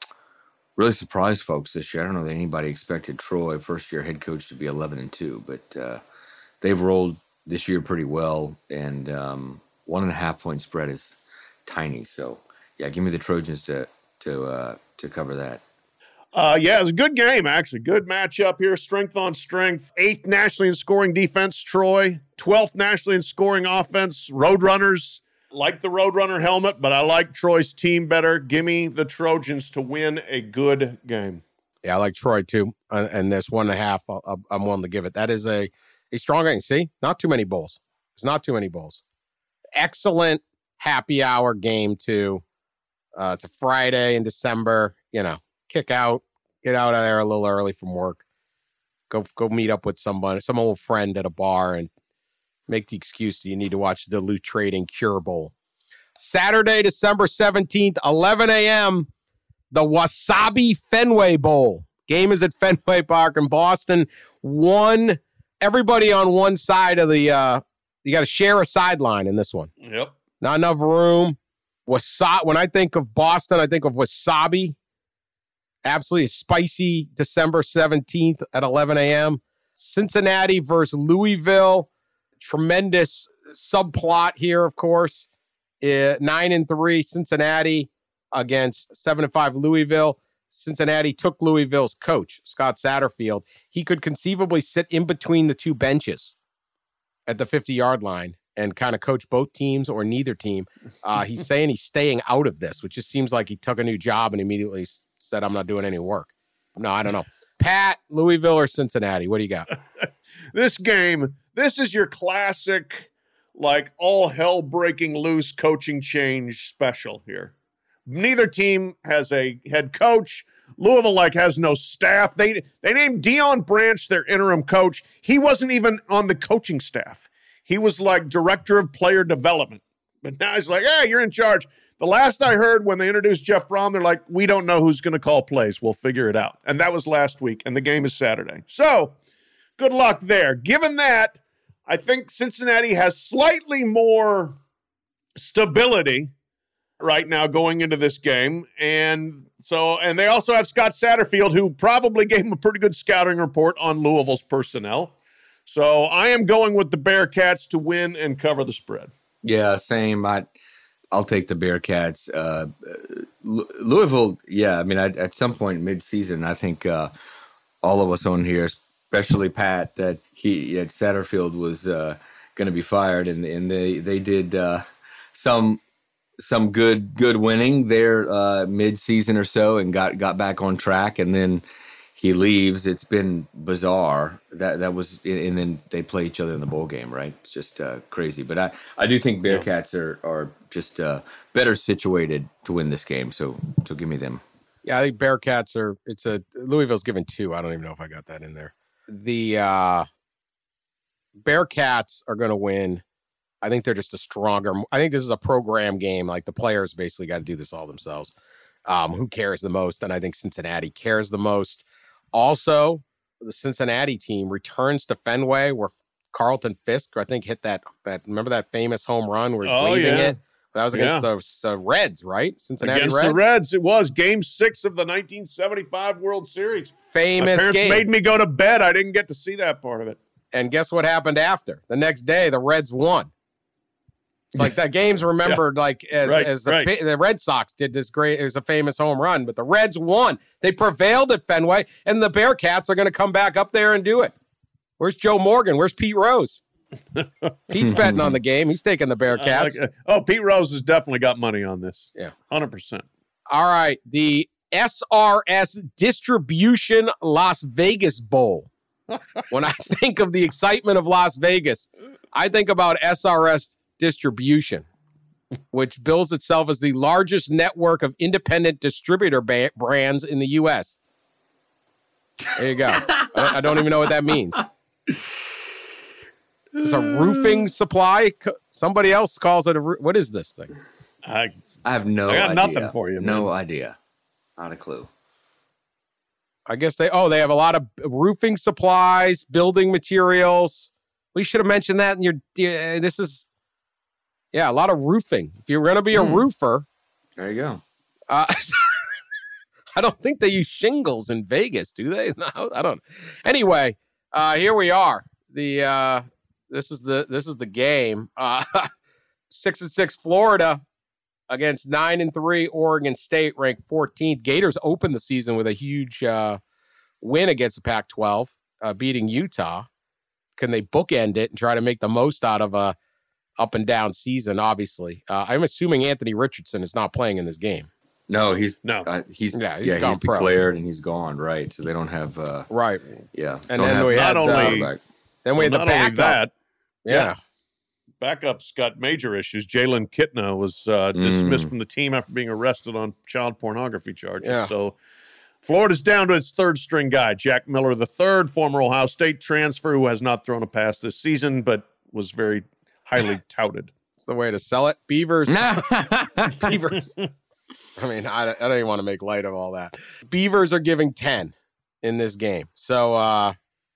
[SPEAKER 3] really surprised folks this year. I don't know that anybody expected Troy, first year head coach, to be eleven and two, but uh, they've rolled this year pretty well. And um, one and a half point spread is tiny. So yeah, give me the Trojans to to uh, to cover that.
[SPEAKER 4] Uh, yeah, it was a good game, actually. Good matchup here. Strength on strength. Eighth nationally in scoring defense, Troy. twelfth nationally in scoring offense, Roadrunners. Like the Roadrunner helmet, but I like Troy's team better. Give me the Trojans to win a good game.
[SPEAKER 2] Yeah, I like Troy too. Uh, and this one and a half, I'll, I'll- I'm willing to give it. That is a, a strong game. See, not too many bowls. It's not too many bowls. Excellent happy hour game too. Uh, it's a Friday in December. You know, kick out, get out of there a little early from work. Go go meet up with somebody, some old friend at a bar, and make the excuse that you need to watch the Duluth Trading Cure Bowl. Saturday, December seventeenth, eleven a.m., the Wasabi Fenway Bowl. Game is at Fenway Park in Boston. One, everybody on one side of the, uh, you got to share a sideline in this one.
[SPEAKER 4] Yep.
[SPEAKER 2] Not enough room. Wasabi. When I think of Boston, I think of wasabi. Absolutely spicy December seventeenth at eleven a.m. Cincinnati versus Louisville. Tremendous subplot here, of course. Uh, nine and three Cincinnati against seven and five Louisville. Cincinnati took Louisville's coach, Scott Satterfield. He could conceivably sit in between the two benches at the fifty-yard line and kind of coach both teams or neither team. Uh, he's saying he's staying out of this, which just seems like he took a new job and immediately s- said, I'm not doing any work. No, I don't know. Pat, Louisville or Cincinnati? What do you got?
[SPEAKER 4] This game, this is your classic, like, all hell breaking loose coaching change special here. Neither team has a head coach. Louisville, like, has no staff. They they named Deion Branch their interim coach. He wasn't even on the coaching staff. He was like director of player development. But now he's like, hey, you're in charge. The last I heard when they introduced Jeff Brom, they're like, we don't know who's going to call plays. We'll figure it out. And that was last week, and the game is Saturday. So good luck there. Given that, I think Cincinnati has slightly more stability right now going into this game. And so, and they also have Scott Satterfield, who probably gave him a pretty good scouting report on Louisville's personnel. So I am going with the Bearcats to win and cover the spread.
[SPEAKER 3] Yeah, same. I, I'll take the Bearcats. Uh, L- Louisville, yeah, I mean, I, at some point mid-season, I think uh, all of us on here, especially Pat, that he at Satterfield was uh, going to be fired, and and they they did uh, some some good good winning there uh, mid-season or so, and got got back on track, and then he leaves. It's been bizarre. That that was, and then they play each other in the bowl game, right? It's just uh, crazy. But I, I do think Bearcats are are just uh, better situated to win this game. So so give me them.
[SPEAKER 2] Yeah, I think Bearcats are. It's a Louisville's given two. I don't even know if I got that in there. The uh, Bearcats are going to win. I think they're just a stronger. I think this is a program game. Like the players basically got to do this all themselves. Um, who cares the most? And I think Cincinnati cares the most. Also, the Cincinnati team returns to Fenway where Carlton Fisk, I think, hit that. That remember that famous home run where he's
[SPEAKER 4] Oh,
[SPEAKER 2] waving
[SPEAKER 4] yeah.
[SPEAKER 2] it. That was against
[SPEAKER 4] Yeah.
[SPEAKER 2] the, the Reds, right? Cincinnati
[SPEAKER 4] Against
[SPEAKER 2] Reds.
[SPEAKER 4] the Reds, it was Game Six of the nineteen seventy-five World Series. My
[SPEAKER 2] Famous
[SPEAKER 4] parents
[SPEAKER 2] game.
[SPEAKER 4] made me go to bed. I didn't get to see that part of it.
[SPEAKER 2] And guess what happened after? The next day, the Reds won. It's like that game's remembered like as,
[SPEAKER 4] Right,
[SPEAKER 2] as the,
[SPEAKER 4] right.
[SPEAKER 2] the Red Sox did this great. It was a famous home run, but the Reds won. They prevailed at Fenway, and the Bearcats are going to come back up there and do it. Where's Joe Morgan? Where's Pete Rose? Pete's betting on the game. He's taking the
[SPEAKER 4] I
[SPEAKER 2] Bearcats.
[SPEAKER 4] like- oh, Pete Rose has definitely got money on this.
[SPEAKER 2] Yeah.
[SPEAKER 4] one hundred percent.
[SPEAKER 2] All right. The S R S Distribution Las Vegas Bowl. When I think of the excitement of Las Vegas, I think about S R S Distribution, which bills itself as the largest network of independent distributor ba- brands in the U S. There you go. I, I don't even know what that means. Is this a roofing supply? Co- Somebody else calls it a roo- what is this thing?
[SPEAKER 4] I,
[SPEAKER 3] I have no
[SPEAKER 4] I got
[SPEAKER 3] idea.
[SPEAKER 4] nothing for you,
[SPEAKER 3] No
[SPEAKER 4] man.
[SPEAKER 3] idea. Not a clue.
[SPEAKER 2] I guess they, oh, they have a lot of roofing supplies, building materials. We should have mentioned that in your, uh, this is, yeah, a lot of roofing. If you're going to be a
[SPEAKER 3] Hmm.
[SPEAKER 2] roofer,
[SPEAKER 3] There you go.
[SPEAKER 2] uh, I don't think they use shingles in Vegas, do they? No, I don't. Anyway, uh, here we are. The, uh, this is the, this is the game. Uh, six and six Florida against nine and three Oregon State, ranked fourteenth. Gators opened the season with a huge uh, win against the Pac twelve, uh, beating Utah. Can they bookend it and try to make the most out of a up and down season? Obviously, uh, I'm assuming Anthony Richardson is not playing in this game.
[SPEAKER 3] No, he's
[SPEAKER 4] No.
[SPEAKER 3] Uh, he's
[SPEAKER 2] Yeah,
[SPEAKER 3] yeah,
[SPEAKER 2] he's
[SPEAKER 3] he's,
[SPEAKER 2] gone pro.
[SPEAKER 3] declared and he's gone. Right, so they don't have. Uh,
[SPEAKER 2] Right.
[SPEAKER 3] yeah,
[SPEAKER 2] And
[SPEAKER 3] don't
[SPEAKER 2] then
[SPEAKER 3] have
[SPEAKER 2] we had
[SPEAKER 4] not
[SPEAKER 2] uh,
[SPEAKER 4] only-
[SPEAKER 3] quarterback.
[SPEAKER 2] then we had
[SPEAKER 4] Well,
[SPEAKER 2] the
[SPEAKER 4] not only
[SPEAKER 2] backup.
[SPEAKER 4] that,
[SPEAKER 2] yeah.
[SPEAKER 4] backup's got major issues. Jalen Kitna was uh, dismissed from the team after being arrested on child pornography charges.
[SPEAKER 2] Yeah.
[SPEAKER 4] So Florida's down to its third string guy, Jack Miller the third, former Ohio State transfer who has not thrown a pass this season, but was very highly touted.
[SPEAKER 2] It's the way to sell it. Beavers. Beavers. I mean, I, I don't even want to make light of all that. Beavers are giving ten in this game. So, uh,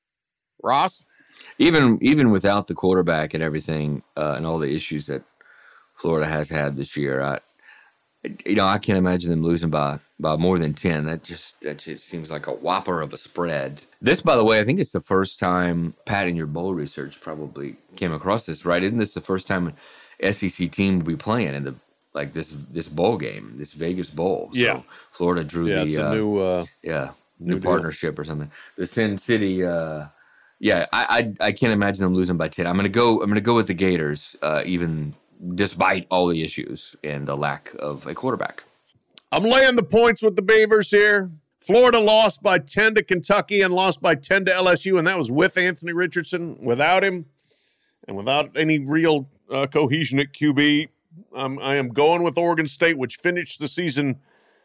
[SPEAKER 2] Ross?
[SPEAKER 3] even even without the quarterback and everything uh, and all the issues that Florida has had this year, I, you know, I can't imagine them losing by by more than ten. That just that just seems like a whopper of a spread. This, by the way, I think it's the first time Pat in your bowl research probably came across this. Right? Isn't this the first time an S E C team will be playing in the like this this bowl game, this Vegas Bowl? So
[SPEAKER 4] Yeah.
[SPEAKER 3] Florida drew
[SPEAKER 4] Yeah,
[SPEAKER 3] the
[SPEAKER 4] it's a
[SPEAKER 3] uh,
[SPEAKER 4] new. Uh,
[SPEAKER 3] yeah
[SPEAKER 4] New
[SPEAKER 3] new,
[SPEAKER 4] deal.
[SPEAKER 3] partnership or something. The Sin City. Uh, yeah, I, I I can't imagine them losing by ten. I'm gonna go. I'm gonna go with the Gators, uh, even despite all the issues and the lack of a quarterback.
[SPEAKER 4] I'm laying the points with the Beavers here. Florida lost by ten to Kentucky and lost by ten to L S U, and that was with Anthony Richardson. Without him, and without any real uh, cohesion at Q B, um, I am going with Oregon State, which finished the season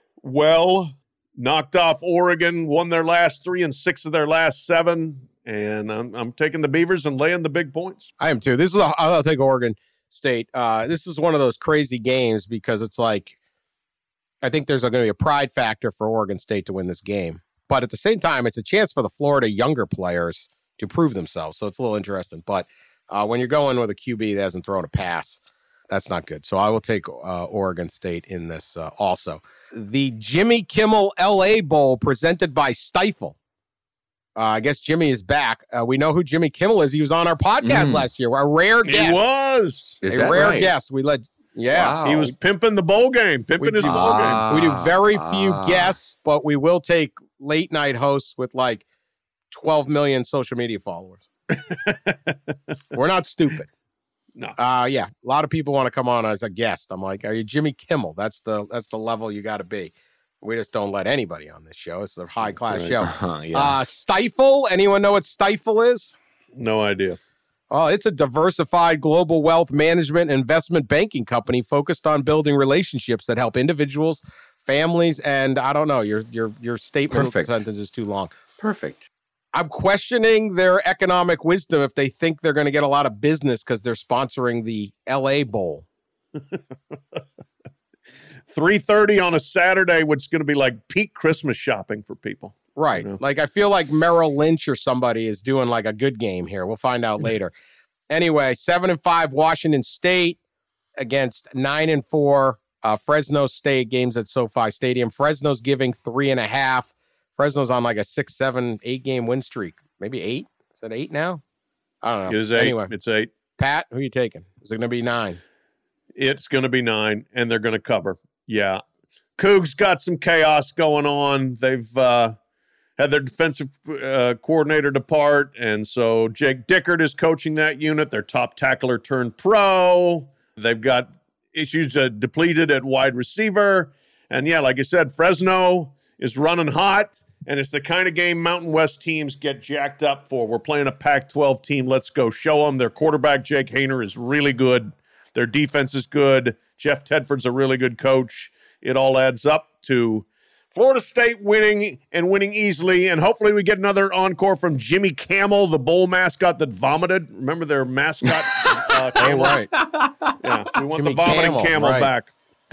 [SPEAKER 4] well, knocked off Oregon, won their last three and six of their last seven, and I'm, I'm taking the Beavers and laying the big points.
[SPEAKER 2] I am too. This is a, I'll take Oregon State. Uh, this is one of those crazy games because it's like, I think there's going to be a pride factor for Oregon State to win this game. But at the same time, it's a chance for the Florida younger players to prove themselves. So it's a little interesting. But uh, when you're going with a Q B that hasn't thrown a pass, that's not good. So I will take uh, Oregon State in this uh, also. The Jimmy Kimmel L A Bowl presented by Stifel. Uh, I guess Jimmy is back. Uh, we know who Jimmy Kimmel is. He was on our podcast
[SPEAKER 3] Mm.
[SPEAKER 2] last year. A rare
[SPEAKER 4] He
[SPEAKER 2] guest.
[SPEAKER 4] was.
[SPEAKER 3] Is
[SPEAKER 2] a
[SPEAKER 3] that
[SPEAKER 2] rare
[SPEAKER 3] right?
[SPEAKER 2] guest. We let, yeah.
[SPEAKER 3] Wow.
[SPEAKER 4] He was pimping the bowl game, pimping
[SPEAKER 2] We
[SPEAKER 4] his
[SPEAKER 2] do-
[SPEAKER 4] bowl game.
[SPEAKER 3] Ah.
[SPEAKER 2] We do very few
[SPEAKER 3] Ah.
[SPEAKER 2] guests, but we will take late night hosts with like twelve million social media followers. We're not stupid.
[SPEAKER 4] No.
[SPEAKER 2] Uh, yeah. A lot of people want to come on as a guest. I'm like, are you Jimmy Kimmel? That's the that's the level you got to be. We just don't let anybody on this show. It's a high class
[SPEAKER 4] Right.
[SPEAKER 2] show.
[SPEAKER 3] Uh, yeah.
[SPEAKER 2] Uh, Stifel. Anyone know what Stifel is?
[SPEAKER 4] No idea.
[SPEAKER 2] Oh, it's a diversified global wealth management investment banking company focused on building relationships that help individuals, families, and I don't know. Your your your statement
[SPEAKER 3] Perfect.
[SPEAKER 2] sentence is too long.
[SPEAKER 3] Perfect.
[SPEAKER 2] I'm questioning their economic wisdom if they think they're going to get a lot of business because they're sponsoring the L A Bowl.
[SPEAKER 4] three thirty on a Saturday, which is going to be like peak Christmas shopping for people.
[SPEAKER 2] Right.
[SPEAKER 4] You know?
[SPEAKER 2] Like, I feel like Merrill Lynch or somebody is doing like a good game here. We'll find out later. Anyway, seven and five Washington State against nine and four uh, Fresno State, games at SoFi Stadium. Fresno's giving three and a half. Fresno's on like a six, seven, eight game win streak. Maybe eight? Is it eight now? I don't know.
[SPEAKER 4] It is eight.
[SPEAKER 2] Anyway,
[SPEAKER 4] It's eight.
[SPEAKER 2] Pat, who are you taking? Is it going to be nine?
[SPEAKER 4] It's going to be nine, and they're going to cover. Yeah. Cougs got some chaos going on. They've uh, had their defensive uh, coordinator depart, and so Jake Dickert is coaching that unit. Their top tackler turned pro. They've got issues uh, depleted at wide receiver. And, yeah, like I said, Fresno is running hot, and it's the kind of game Mountain West teams get jacked up for. We're playing a Pac twelve team. Let's go show them. Their quarterback, Jake Haener, is really good. Their defense is good. Jeff Tedford's a really good coach. It all adds up to Florida State winning and winning easily. And hopefully we get another encore from Jimmy Camel, the bowl mascot that vomited. Remember their mascot? Uh,
[SPEAKER 2] Oh,
[SPEAKER 4] Camel?
[SPEAKER 2] right.
[SPEAKER 4] Yeah, we want
[SPEAKER 2] Jimmy
[SPEAKER 4] the vomiting
[SPEAKER 2] Camel,
[SPEAKER 4] camel,
[SPEAKER 2] right.
[SPEAKER 4] back.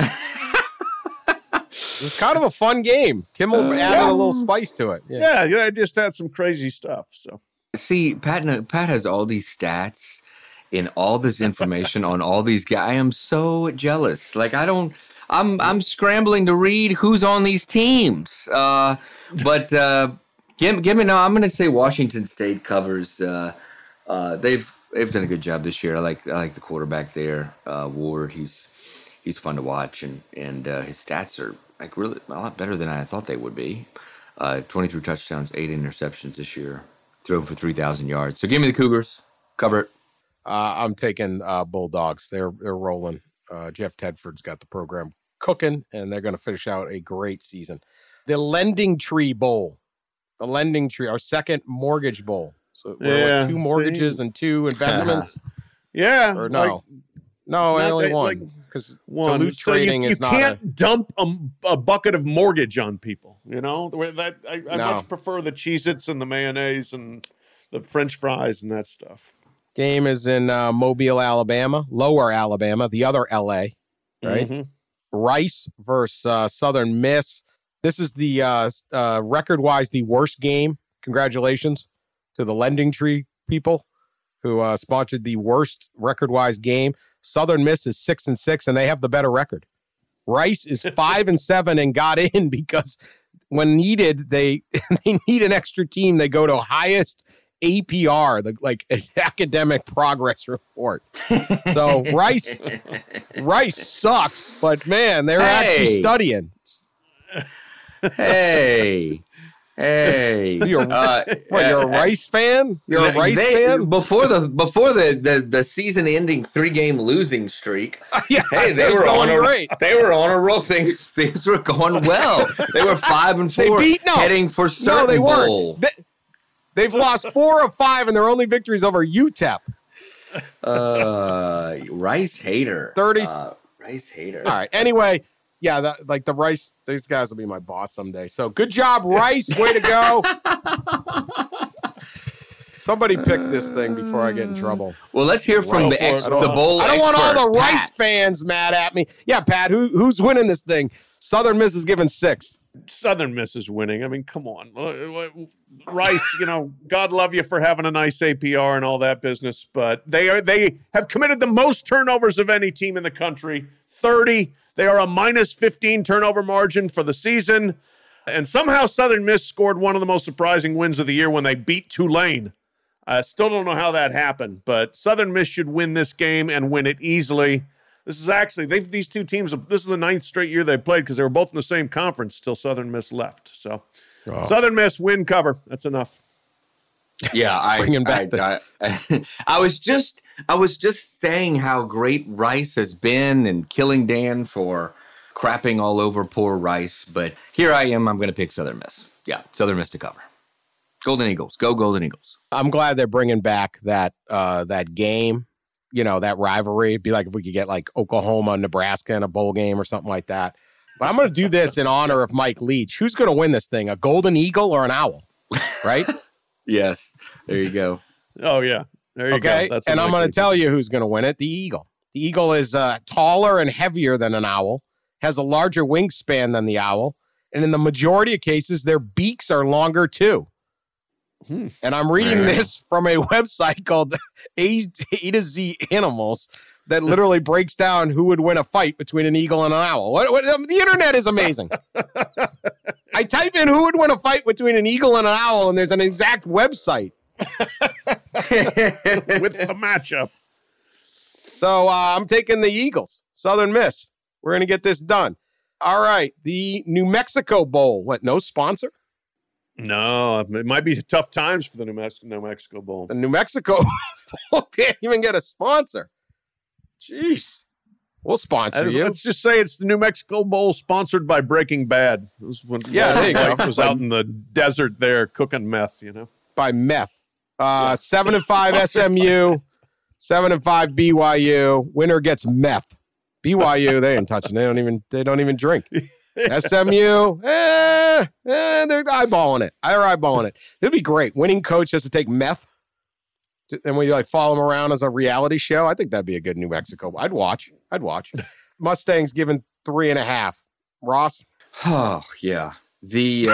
[SPEAKER 2] It was kind of a fun game. Kimmel
[SPEAKER 3] Uh,
[SPEAKER 2] added
[SPEAKER 4] yeah.
[SPEAKER 2] a little spice to it. Yeah.
[SPEAKER 4] Yeah, yeah, I just had some crazy stuff. So
[SPEAKER 3] See, Pat, kn- Pat has all these stats and all this information on all these guys. I am so jealous. Like, I don't, I'm, I'm scrambling to read who's on these teams. Uh, but uh, give, give me, no, I'm going to say Washington State covers. Uh, uh, they've, they've done a good job this year. I like, I like the quarterback there, uh, Ward. He's, he's fun to watch, and and uh, his stats are like really a lot better than I thought they would be. Uh, twenty-three touchdowns, eight interceptions this year, thrown for three thousand yards. So give me the Cougars. Cover it.
[SPEAKER 2] Uh, I'm taking uh, Bulldogs. They're they're rolling. Uh, Jeff Tedford's got the program cooking, and they're going to finish out a great season. The Lending Tree Bowl, the Lending Tree, our second mortgage bowl. So we're
[SPEAKER 4] Yeah,
[SPEAKER 2] with two mortgages
[SPEAKER 4] see?
[SPEAKER 2] and two investments.
[SPEAKER 4] yeah,
[SPEAKER 2] Or no,
[SPEAKER 4] like,
[SPEAKER 2] no,
[SPEAKER 4] not
[SPEAKER 2] only
[SPEAKER 4] that-
[SPEAKER 2] one.
[SPEAKER 4] like,
[SPEAKER 2] Because
[SPEAKER 4] one.
[SPEAKER 2] dilute
[SPEAKER 4] So you-
[SPEAKER 2] trading
[SPEAKER 4] you,
[SPEAKER 2] is not.
[SPEAKER 4] can't
[SPEAKER 2] A,
[SPEAKER 4] dump a, a bucket of mortgage on people. You know, the way that I, I
[SPEAKER 2] No.
[SPEAKER 4] much prefer the Cheez-Its and the mayonnaise and the French fries and that stuff.
[SPEAKER 2] game is in uh, Mobile, Alabama, Lower Alabama, the other L A, right?
[SPEAKER 4] Mhm.
[SPEAKER 2] Rice versus uh, Southern Miss. This is the uh, uh, record-wise the worst game. Congratulations to the Lending Tree people who uh, sponsored the worst record-wise game. Southern Miss is six and six, and they have the better record. Rice is five and seven and got in because when needed, they they need an extra team. They go to highest A P R, the like academic progress report. So Rice Rice sucks, but man, they're actually
[SPEAKER 3] Hey.
[SPEAKER 2] studying.
[SPEAKER 3] Hey, hey.
[SPEAKER 2] You're,
[SPEAKER 3] Uh,
[SPEAKER 2] what, you're a
[SPEAKER 3] uh,
[SPEAKER 2] Rice fan? You're a
[SPEAKER 3] They-
[SPEAKER 2] Rice
[SPEAKER 3] they-
[SPEAKER 2] fan?
[SPEAKER 3] Before the before the the, the season ending three game losing streak.
[SPEAKER 2] Yeah,
[SPEAKER 3] Hey,
[SPEAKER 2] it
[SPEAKER 3] they
[SPEAKER 2] was
[SPEAKER 3] were
[SPEAKER 2] going
[SPEAKER 3] on a,
[SPEAKER 2] great.
[SPEAKER 3] They were on a roll. Things things were going well. They were five and
[SPEAKER 2] They
[SPEAKER 3] four,
[SPEAKER 2] beat no,
[SPEAKER 3] heading for certain
[SPEAKER 2] no, they weren't.
[SPEAKER 3] bowl.
[SPEAKER 2] They, they've lost four of five, and their only victories over U T E P.
[SPEAKER 3] Uh, Rice hater.
[SPEAKER 2] thirty
[SPEAKER 3] Uh, Rice hater.
[SPEAKER 2] All right. Anyway, yeah, that, like the Rice, these guys will be my boss someday. So good job, Rice. Way to go. Somebody pick this thing before I get in trouble.
[SPEAKER 3] Well, let's hear from
[SPEAKER 4] Roll
[SPEAKER 3] the
[SPEAKER 4] for
[SPEAKER 3] ex,
[SPEAKER 4] it.
[SPEAKER 3] the bowl.
[SPEAKER 2] I don't want all
[SPEAKER 3] expert,
[SPEAKER 2] the Rice
[SPEAKER 3] Pat.
[SPEAKER 2] fans mad at me. Yeah, Pat, who who's winning this thing? Southern Miss is giving six.
[SPEAKER 4] Southern Miss is winning. I mean, come on. Rice, you know, God love you for having a nice A P R and all that business, but they are they have committed the most turnovers of any team in the country. thirty. They are a minus fifteen turnover margin for the season. And somehow Southern Miss scored one of the most surprising wins of the year when they beat Tulane. I still don't know how that happened, but Southern Miss should win this game and win it easily. This is actually, they've these two teams, this is the ninth straight year they played because they were both in the same conference till Southern Miss left. So
[SPEAKER 2] Oh.
[SPEAKER 4] Southern Miss win cover. That's enough.
[SPEAKER 3] Yeah, I,
[SPEAKER 2] bringing back
[SPEAKER 3] I, I, I was just I was just saying how great Rice has been and killing Dan for crapping all over poor Rice. But here I am. I'm going to pick Southern Miss. Yeah, Southern Miss to cover. Golden Eagles. Go Golden Eagles.
[SPEAKER 2] I'm glad they're bringing back that uh, that game, you know, that rivalry. It'd be like if we could get like Oklahoma, Nebraska in a bowl game or something like that. But I'm going to do this in honor of Mike Leach. Who's going to win this thing, a golden eagle or an owl? Right?
[SPEAKER 3] Yes. There you go.
[SPEAKER 4] Oh, yeah. There you
[SPEAKER 2] okay?
[SPEAKER 4] go. That's
[SPEAKER 2] and I'm going to tell you who's going to win it, the eagle. The eagle is uh, taller and heavier than an owl, has a larger wingspan than the owl, and in the majority of cases, their beaks are longer too. Hmm. And I'm reading right. this from a website called A, A to Z Animals that literally breaks down who would win a fight between an eagle and an owl. What, what, the internet is amazing. I type in who would win a fight between an eagle and an owl, and there's an exact website.
[SPEAKER 4] With the matchup.
[SPEAKER 2] So uh, I'm taking the Eagles, Southern Miss. We're going to get this done. All right. The New Mexico Bowl. What, no sponsor?
[SPEAKER 4] No, it might be tough times for the New, Mex- New Mexico Bowl.
[SPEAKER 2] The New Mexico Bowl can't even get a sponsor. Jeez. We'll sponsor
[SPEAKER 4] and
[SPEAKER 2] you.
[SPEAKER 4] Let's just say it's the New Mexico Bowl sponsored by Breaking Bad. It was when
[SPEAKER 2] yeah, there you go.
[SPEAKER 4] Mike was out in the desert there cooking meth, you know.
[SPEAKER 2] By meth. Uh, yeah. Seven and five S M U, seven and five B Y U. Winner gets meth. B Y U, they ain't touching. They don't even. They don't even drink. S M U, eh, eh, they're eyeballing it. They're eyeballing it. It'd be great. Winning coach has to take meth, and when you like follow him around as a reality show, I think that'd be a good New Mexico. I'd watch. I'd watch. Mustangs given three and a half. Ross.
[SPEAKER 3] Oh yeah, the.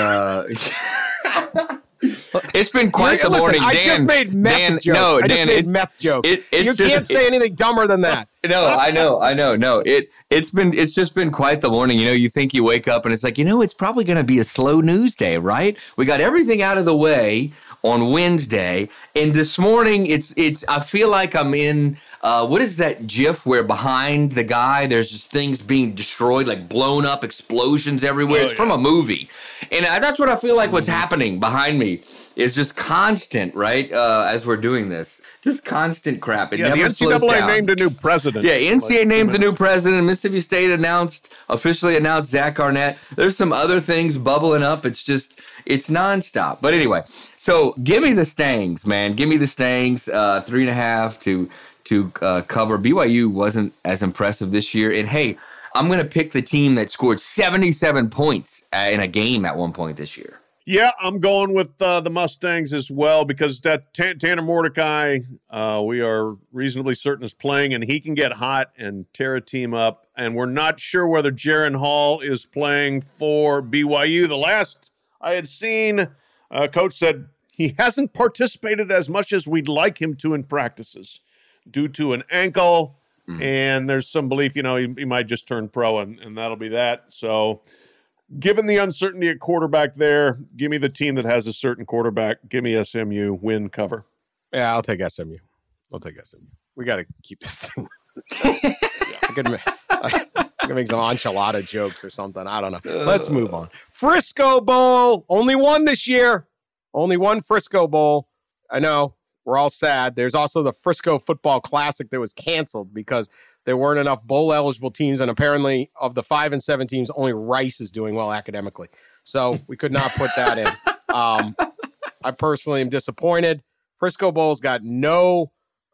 [SPEAKER 3] Uh... It's been quite
[SPEAKER 2] yeah,
[SPEAKER 3] the morning.
[SPEAKER 2] Listen,
[SPEAKER 3] Dan,
[SPEAKER 2] I just made meth
[SPEAKER 3] Dan,
[SPEAKER 2] jokes.
[SPEAKER 3] No,
[SPEAKER 2] I
[SPEAKER 3] Dan,
[SPEAKER 2] just made meth jokes. It, you
[SPEAKER 3] just,
[SPEAKER 2] can't say
[SPEAKER 3] it,
[SPEAKER 2] anything dumber than that.
[SPEAKER 3] No, I know, I know. No, it it's been it's just been quite the morning. You know, you think you wake up and it's like, you know, it's probably going to be a slow news day, right? We got everything out of the way on Wednesday, and this morning it's it's. I feel like I'm in. Uh, what is that GIF where behind the guy there's just things being destroyed, like blown up, explosions everywhere? Oh, it's yeah. from a movie, and I, that's what I feel like. What's mm-hmm. happening behind me is just constant, right? Uh, as we're doing this, just constant crap. It
[SPEAKER 4] yeah,
[SPEAKER 3] never
[SPEAKER 4] the N C double A
[SPEAKER 3] slows down.
[SPEAKER 4] named a new president.
[SPEAKER 3] Yeah, N C double A
[SPEAKER 4] like,
[SPEAKER 3] named a new president. Mississippi State announced, officially announced Zach Arnett. There's some other things bubbling up. It's just, it's nonstop. But anyway, so give me the Stangs, man. Give me the Stangs, uh, three and a half to to uh, cover. B Y U wasn't as impressive this year. And hey, I'm going to pick the team that scored seventy-seven points in a game at one point this year.
[SPEAKER 4] Yeah, I'm going with uh, the Mustangs as well because that T- Tanner Mordecai, uh, we are reasonably certain is playing, and he can get hot and tear a team up. And we're not sure whether Jaron Hall is playing for B Y U. The last I had seen, uh, Coach said he hasn't participated as much as we'd like him to in practices due to an ankle. Mm. And there's some belief, you know, he, he might just turn pro, and, and that'll be that. So given the uncertainty at quarterback there, give me the team that has a certain quarterback. Give me S M U, win, cover.
[SPEAKER 2] Yeah, I'll take S M U. I'll take S M U. We got to keep this thing. yeah, I could make, I could make some enchilada jokes or something. I don't know. Let's move on. Frisco Bowl. Only one this year. Only one Frisco Bowl. I know. We're all sad. There's also the Frisco Football Classic that was canceled because there weren't enough bowl-eligible teams, and apparently of the five and seven teams, only Rice is doing well academically. So we could not put that in. Um, I personally am disappointed. Frisco Bowl's got no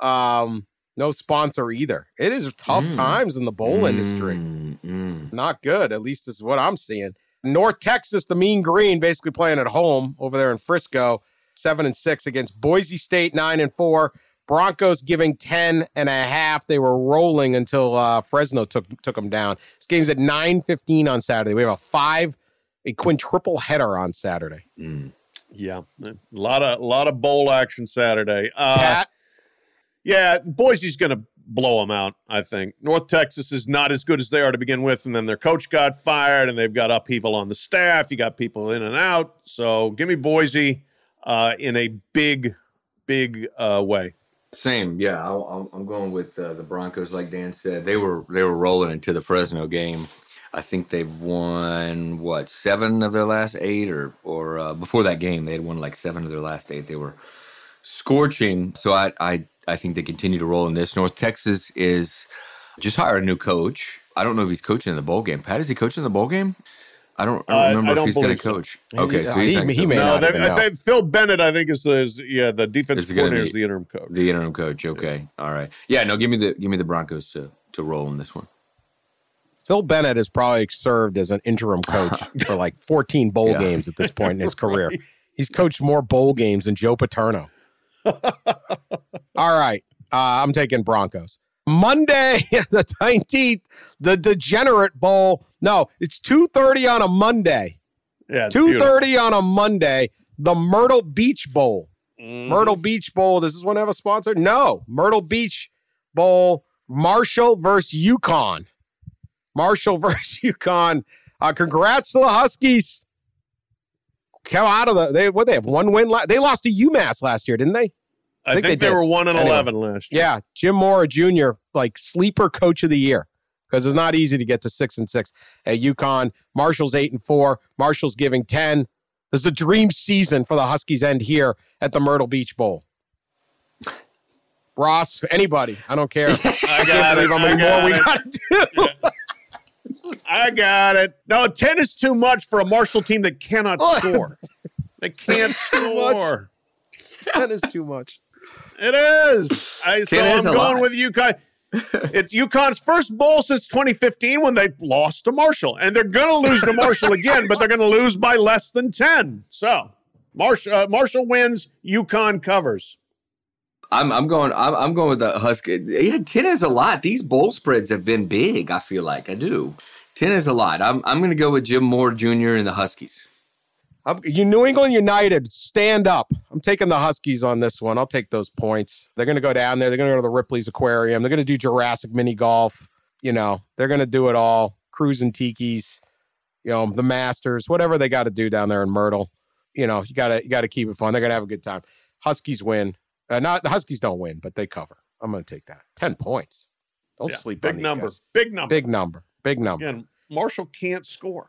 [SPEAKER 2] um, no sponsor either. It is tough mm. times in the bowl mm. industry. Mm. Not good, at least is what I'm seeing. North Texas, the Mean Green, basically playing at home over there in Frisco, seven and six against Boise State, nine and four. Broncos giving ten and a half. They were rolling until uh, Fresno took took them down. This game's at nine fifteen on Saturday. We have a five, a quintuple header on Saturday.
[SPEAKER 4] Mm. Yeah, a lot of a lot of bowl action Saturday. Uh,
[SPEAKER 2] Pat?
[SPEAKER 4] Yeah, Boise's going to blow them out, I think. North Texas is not as good as they are to begin with, and then their coach got fired, and they've got upheaval on the staff. You got people in and out. So give me Boise uh, in a big, big uh, way.
[SPEAKER 3] Same, yeah. I'll, I'm going with uh, the Broncos. Like Dan said, they were they were rolling into the Fresno game. I think they've won what seven of their last eight, or or uh, before that game they had won like seven of their last eight. They were scorching. So I I I think they continue to roll in this. North Texas is just hired a new coach. I don't know if he's coaching in the bowl game. Pat, is he coaching in the bowl game? I don't, I don't
[SPEAKER 4] Uh,
[SPEAKER 3] remember
[SPEAKER 4] I don't
[SPEAKER 3] if he's going to
[SPEAKER 4] believe
[SPEAKER 3] coach.
[SPEAKER 2] so.
[SPEAKER 3] Okay,
[SPEAKER 2] He-
[SPEAKER 3] so
[SPEAKER 2] uh,
[SPEAKER 3] he's
[SPEAKER 2] he-
[SPEAKER 3] not,
[SPEAKER 2] he may
[SPEAKER 4] No,
[SPEAKER 2] not
[SPEAKER 4] they,
[SPEAKER 2] even know.
[SPEAKER 4] they, Phil Bennett, I think, is the is, yeah the defensive
[SPEAKER 3] Is he gonna
[SPEAKER 4] coordinator
[SPEAKER 3] be-
[SPEAKER 4] is the interim coach.
[SPEAKER 3] the interim coach. Okay, all right. Yeah, no, give me the give me the Broncos to to roll in this one.
[SPEAKER 2] Phil Bennett has probably served as an interim coach for like fourteen bowl
[SPEAKER 3] Yeah.
[SPEAKER 2] games at this point in his career.
[SPEAKER 4] Right.
[SPEAKER 2] He's coached more bowl games than Joe Paterno. All right. Uh, I'm taking Broncos. Monday, the nineteenth, the Degenerate Bowl. No, it's two thirty on a Monday.
[SPEAKER 4] Yeah, it's
[SPEAKER 2] two
[SPEAKER 4] beautiful.
[SPEAKER 2] thirty on a Monday, the Myrtle Beach Bowl.
[SPEAKER 4] Mhm.
[SPEAKER 2] Myrtle Beach Bowl. Does this one have a sponsor? No. Myrtle Beach Bowl, Marshall versus Yukon. Marshall versus Yukon. Uh, congrats to the Huskies. Come out of the, they, what, they have one win? La- they lost to UMass last year, didn't they?
[SPEAKER 4] I think,
[SPEAKER 2] think they
[SPEAKER 4] they,
[SPEAKER 2] did.
[SPEAKER 4] were one and
[SPEAKER 2] Anyway.
[SPEAKER 4] eleven last year.
[SPEAKER 2] Yeah. Jim Mora Junior, like sleeper coach of the year, because it's not easy to get to six and six at UConn. Marshall's eight and four. Marshall's giving ten. This is a dream season for the Huskies end here at the Myrtle Beach Bowl. Ross, anybody, I don't care.
[SPEAKER 4] I
[SPEAKER 2] I can't
[SPEAKER 4] got it.
[SPEAKER 2] believe how
[SPEAKER 4] I
[SPEAKER 2] many more
[SPEAKER 4] got
[SPEAKER 2] we
[SPEAKER 4] it.
[SPEAKER 2] got to do.
[SPEAKER 4] I got it. No, ten is too much for a Marshall team that cannot
[SPEAKER 2] Oh,
[SPEAKER 4] score. They can't score.
[SPEAKER 2] ten is too much.
[SPEAKER 4] It is. I, so
[SPEAKER 3] ten
[SPEAKER 4] I'm
[SPEAKER 3] is a
[SPEAKER 4] going
[SPEAKER 3] lot.
[SPEAKER 4] with UConn. It's UConn's first bowl since twenty fifteen when they lost to Marshall. And they're going to lose to Marshall again, but they're going to lose by less than ten. So Marshall, uh, Marshall wins, UConn covers.
[SPEAKER 3] I'm I'm going I'm I'm going with the Husky. Yeah, ten is a lot. These bowl spreads have been big. I feel like I do. Ten is a lot. I'm I'm going to go with Jim Moore Junior and the Huskies.
[SPEAKER 2] I'm, you New England United, stand up. I'm taking the Huskies on this one. I'll take those points. They're going to go down there. They're going to go to the Ripley's Aquarium. They're going to do Jurassic mini golf. You know, they're going to do it all. Cruising tiki's, you know, the Masters, whatever they got to do down there in Myrtle. You know, you got to you got to keep it fun. They're going to have a good time. Huskies win. Uh, not the Huskies don't win, but they cover. I'm going to take that. ten points. Don't
[SPEAKER 4] Yeah,
[SPEAKER 2] sleep
[SPEAKER 4] big
[SPEAKER 2] on these
[SPEAKER 4] number.
[SPEAKER 2] guys.
[SPEAKER 4] Big number.
[SPEAKER 2] Big number. Big number.
[SPEAKER 4] Again, Marshall can't score.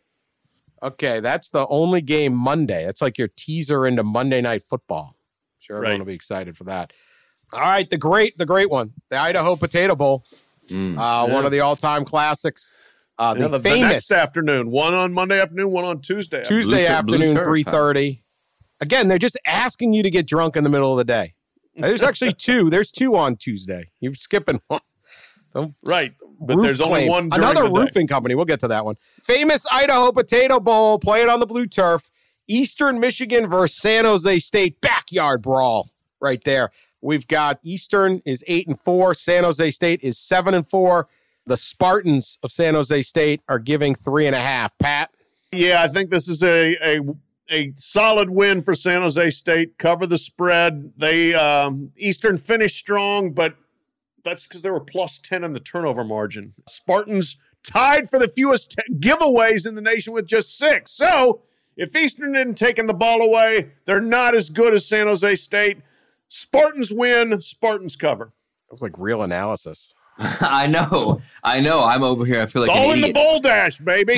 [SPEAKER 2] Okay, that's the only game Monday. That's like your teaser into Monday Night Football. I'm sure everyone
[SPEAKER 4] Right.
[SPEAKER 2] will be excited for that. All right, the great, the great one, the Idaho Potato Bowl,
[SPEAKER 3] Mm.
[SPEAKER 2] uh,
[SPEAKER 4] Yeah.
[SPEAKER 2] one of the all-time classics. Uh,
[SPEAKER 4] Yeah,
[SPEAKER 2] the,
[SPEAKER 4] the, the
[SPEAKER 2] famous
[SPEAKER 4] next afternoon. One on Monday afternoon, one on Tuesday. afternoon.
[SPEAKER 2] Tuesday
[SPEAKER 3] Blue tur- blue
[SPEAKER 2] afternoon,
[SPEAKER 3] turf, huh?
[SPEAKER 2] three thirty. Again, they're just asking you to get drunk in the middle of the day. There's actually two. There's two on Tuesday. You're skipping one. Don't
[SPEAKER 4] Right. But
[SPEAKER 2] roof
[SPEAKER 4] there's only
[SPEAKER 2] claim.
[SPEAKER 4] one during
[SPEAKER 2] Another
[SPEAKER 4] the day.
[SPEAKER 2] roofing company. We'll get to that one. Famous Idaho Potato Bowl playing on the blue turf. Eastern Michigan versus San Jose State. Backyard brawl right there. We've got Eastern is eight and four. San Jose State is seven and four. The Spartans of San Jose State are giving three and a half. Pat?
[SPEAKER 4] Yeah, I think this is a a a solid win for San Jose State. Cover the spread. They um, Eastern finished strong, but that's because they were plus ten in the turnover margin. Spartans tied for the fewest t- giveaways in the nation with just six. So if Eastern didn't take the ball away, they're not as good as San Jose State. Spartans win. Spartans cover.
[SPEAKER 2] That was like real analysis.
[SPEAKER 3] I know. I know. I'm over here. I feel
[SPEAKER 4] It's
[SPEAKER 3] like
[SPEAKER 4] all
[SPEAKER 3] an
[SPEAKER 4] in the
[SPEAKER 3] idiot.
[SPEAKER 4] bowl dash, baby.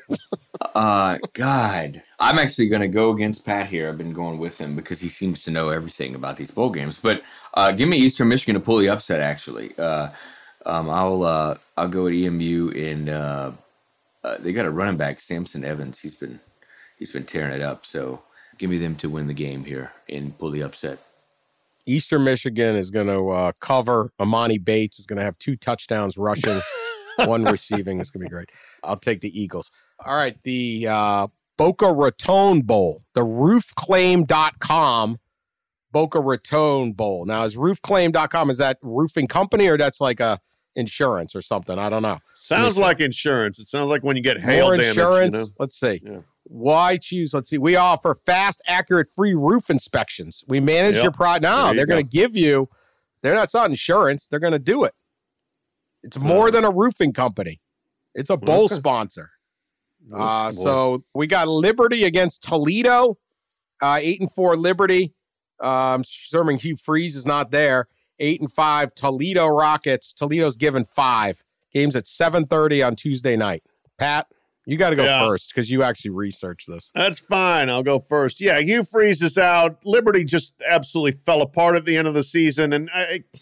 [SPEAKER 3] Uh, God, I'm actually going to go against Pat here. I've been going with him because he seems to know everything about these bowl games. But uh, give me Eastern Michigan to pull the upset. Actually, uh, um, I'll uh, I'll go with E M U, and uh, uh, they got a running back, Samson Evans. He's been he's been tearing it up. So give me them to win the game here and pull the upset.
[SPEAKER 2] Eastern Michigan is going to uh, cover. Amani Bates is going to have two touchdowns rushing, one receiving. It's going to be great. I'll take the Eagles. All right, the uh, Boca Raton Bowl, the roof claim dot com Boca Raton Bowl. Now, is roof claim dot com, is that roofing company or that's like a insurance or something? I don't know.
[SPEAKER 4] Sounds
[SPEAKER 2] see.
[SPEAKER 4] like insurance. It sounds like when you get hail
[SPEAKER 2] More
[SPEAKER 4] damage.
[SPEAKER 2] insurance.
[SPEAKER 4] You know?
[SPEAKER 2] Let's see.
[SPEAKER 4] Yeah.
[SPEAKER 2] Why choose? Let's see. We offer fast, accurate, free roof inspections. We manage
[SPEAKER 4] Yep.
[SPEAKER 2] your product. No,
[SPEAKER 4] There you
[SPEAKER 2] they're going
[SPEAKER 4] go.
[SPEAKER 2] to give you, they're not, it's not insurance. They're going to do it. It's more
[SPEAKER 4] Oh.
[SPEAKER 2] than a roofing company. It's a bowl
[SPEAKER 4] Okay.
[SPEAKER 2] sponsor. Uh,
[SPEAKER 4] Well,
[SPEAKER 2] so we got Liberty against Toledo, uh, eight and four Liberty. Um, assuming Hugh Freeze is not there. Eight and five Toledo Rockets. Toledo's given five. Games at seven thirty on Tuesday night. Pat, you got to go
[SPEAKER 4] Yeah.
[SPEAKER 2] first because you actually researched this.
[SPEAKER 4] That's fine. I'll go first. Yeah, Hugh Freeze is out. Liberty just absolutely fell apart at the end of the season. And I,